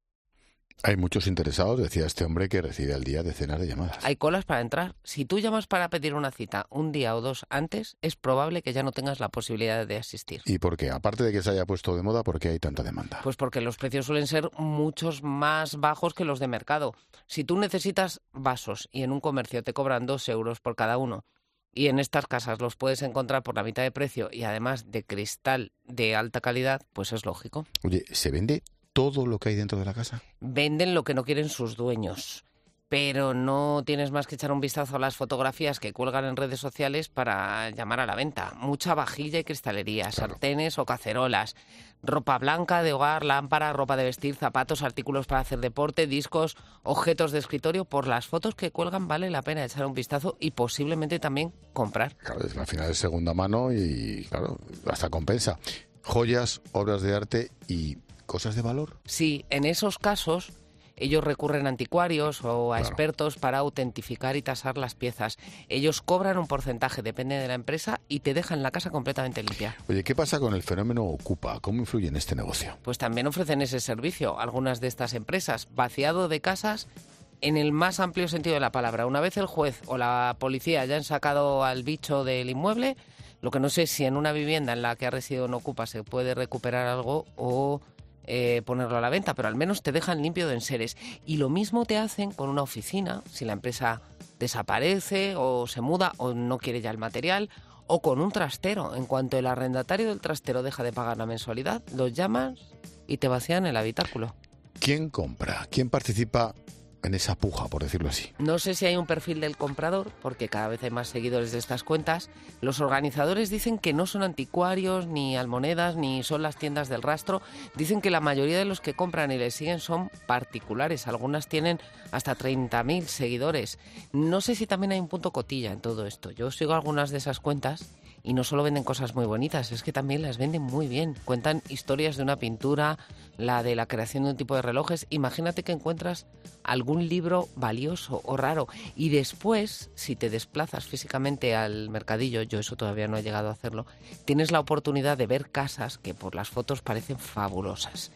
A: Hay muchos interesados, decía este hombre, que recibe al día decenas de llamadas.
E: Hay colas para entrar. Si tú llamas para pedir una cita un día o dos antes, es probable que ya no tengas la posibilidad de asistir.
A: ¿Y por qué? Aparte de que se haya puesto de moda, ¿por qué hay tanta demanda?
E: Pues porque los precios suelen ser muchos más bajos que los de mercado. Si tú necesitas vasos y en un comercio te cobran dos euros por cada uno, y en estas casas los puedes encontrar por la mitad de precio y además de cristal de alta calidad, pues es lógico.
A: Oye, ¿se vende todo lo que hay dentro de la casa?
E: Venden lo que no quieren sus dueños, pero no tienes más que echar un vistazo a las fotografías que cuelgan en redes sociales para llamar a la venta. Mucha vajilla y cristalería, claro. Sartenes o cacerolas, ropa blanca de hogar, lámparas, ropa de vestir, zapatos, artículos para hacer deporte, discos, objetos de escritorio. Por las fotos que cuelgan vale la pena echar un vistazo y posiblemente también comprar.
A: Claro, al final es segunda mano y claro, hasta compensa. Joyas, obras de arte y ¿cosas de valor?
E: Sí, en esos casos ellos recurren a anticuarios o a claro. expertos para autentificar y tasar las piezas. Ellos cobran un porcentaje, depende de la empresa, y te dejan la casa completamente limpia.
A: Oye, ¿qué pasa con el fenómeno Ocupa? ¿Cómo influye en este negocio?
E: Pues también ofrecen ese servicio algunas de estas empresas. Vaciado de casas en el más amplio sentido de la palabra. Una vez el juez o la policía ya han sacado al bicho del inmueble, lo que no sé es si en una vivienda en la que ha residido un Ocupa se puede recuperar algo o Eh, ponerlo a la venta, pero al menos te dejan limpio de enseres. Y lo mismo te hacen con una oficina, si la empresa desaparece o se muda o no quiere ya el material, O con un trastero. En cuanto el arrendatario del trastero deja de pagar la mensualidad, los llamas y te vacían el habitáculo.
A: ¿Quién compra? ¿Quién participa en esa puja, por decirlo así?
E: No sé si hay un perfil del comprador, porque cada vez hay más seguidores de estas cuentas. Los organizadores dicen que no son anticuarios, ni almonedas, ni son las tiendas del rastro. Dicen que la mayoría de los que compran y les siguen son particulares. Algunas tienen hasta treinta mil seguidores. No sé si también hay un punto cotilla en todo esto. Yo sigo algunas de esas cuentas y no solo venden cosas muy bonitas, es que también las venden muy bien. Cuentan historias de una pintura, la de la creación de un tipo de relojes. Imagínate que encuentras algún libro valioso o raro y después, si te desplazas físicamente al mercadillo, yo eso todavía no he llegado a hacerlo, tienes la oportunidad de ver casas que por las fotos parecen fabulosas.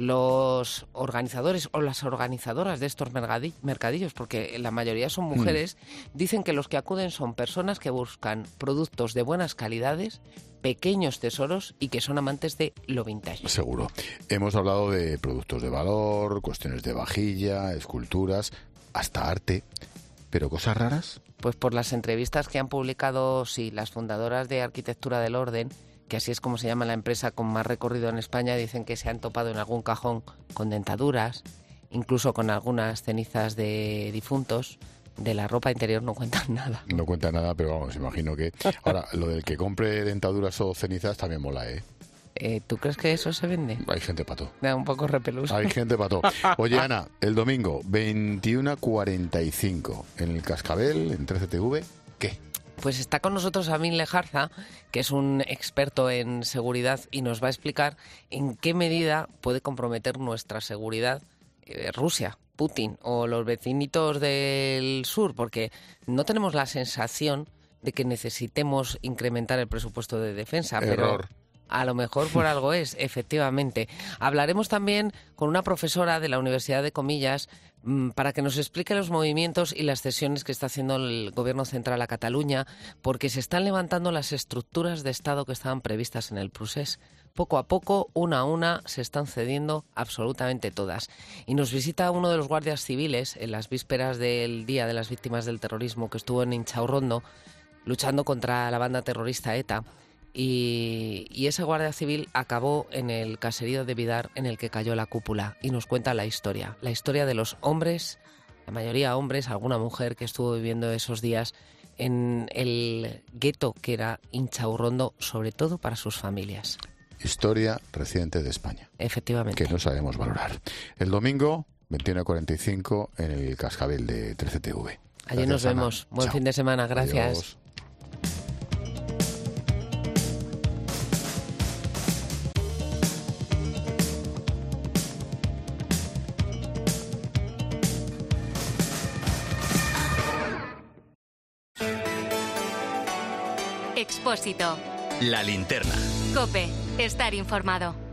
E: Los organizadores o las organizadoras de estos mercadillos, porque la mayoría son mujeres, mm. dicen que los que acuden son personas que buscan productos de buenas calidades, pequeños tesoros y que son amantes de lo vintage.
A: Seguro. Hemos hablado de productos de valor, cuestiones de vajilla, esculturas, hasta arte, pero cosas raras.
E: Pues por las entrevistas que han publicado, sí, las fundadoras de Arquitectura del Orden, que así es como se llama la empresa con más recorrido en España, dicen que se han topado en algún cajón con dentaduras, incluso con algunas cenizas de difuntos. De la ropa interior no cuentan nada.
A: No cuentan nada, pero vamos, imagino que... Ahora, lo del que compre dentaduras o cenizas también mola, ¿eh?
E: Eh, ¿Tú crees que eso se vende?
A: Hay gente pato.
E: Da un poco repelús.
A: Hay gente pato. Oye, Ana, el domingo, veintiuno cuarenta y cinco, en el Cascabel, en trece T V, ¿qué?
E: Pues está con nosotros Amin Lejarza, que es un experto en seguridad y nos va a explicar en qué medida puede comprometer nuestra seguridad eh, Rusia, Putin o los vecinitos del sur, porque no tenemos la sensación de que necesitemos incrementar el presupuesto de defensa.
A: Error.
E: Pero a lo mejor por algo es, efectivamente. Hablaremos también con una profesora de la Universidad de Comillas para que nos explique los movimientos y las cesiones que está haciendo el Gobierno central a Cataluña, porque se están levantando las estructuras de Estado que estaban previstas en el procés. Poco a poco, una a una, se están cediendo absolutamente todas. Y nos visita uno de los guardias civiles en las vísperas del Día de las Víctimas del Terrorismo, que estuvo en Inchaurrondo luchando contra la banda terrorista ETA. Y, y ese guardia civil acabó en el caserío de Vidar en el que cayó la cúpula y nos cuenta la historia, la historia de los hombres, la mayoría hombres, alguna mujer que estuvo viviendo esos días en el gueto que era Inchaurrondo, sobre todo para sus familias.
A: Historia reciente de España.
E: Efectivamente.
A: Que no sabemos valorar. El domingo, veintiuno cuarenta y cinco, en el Cascabel de trece T V.
E: Allí nos vemos. Ana. Buen Chao. Fin de semana. Gracias.
A: Adiós.
C: Expósito.
B: La linterna.
C: COPE. Estar informado.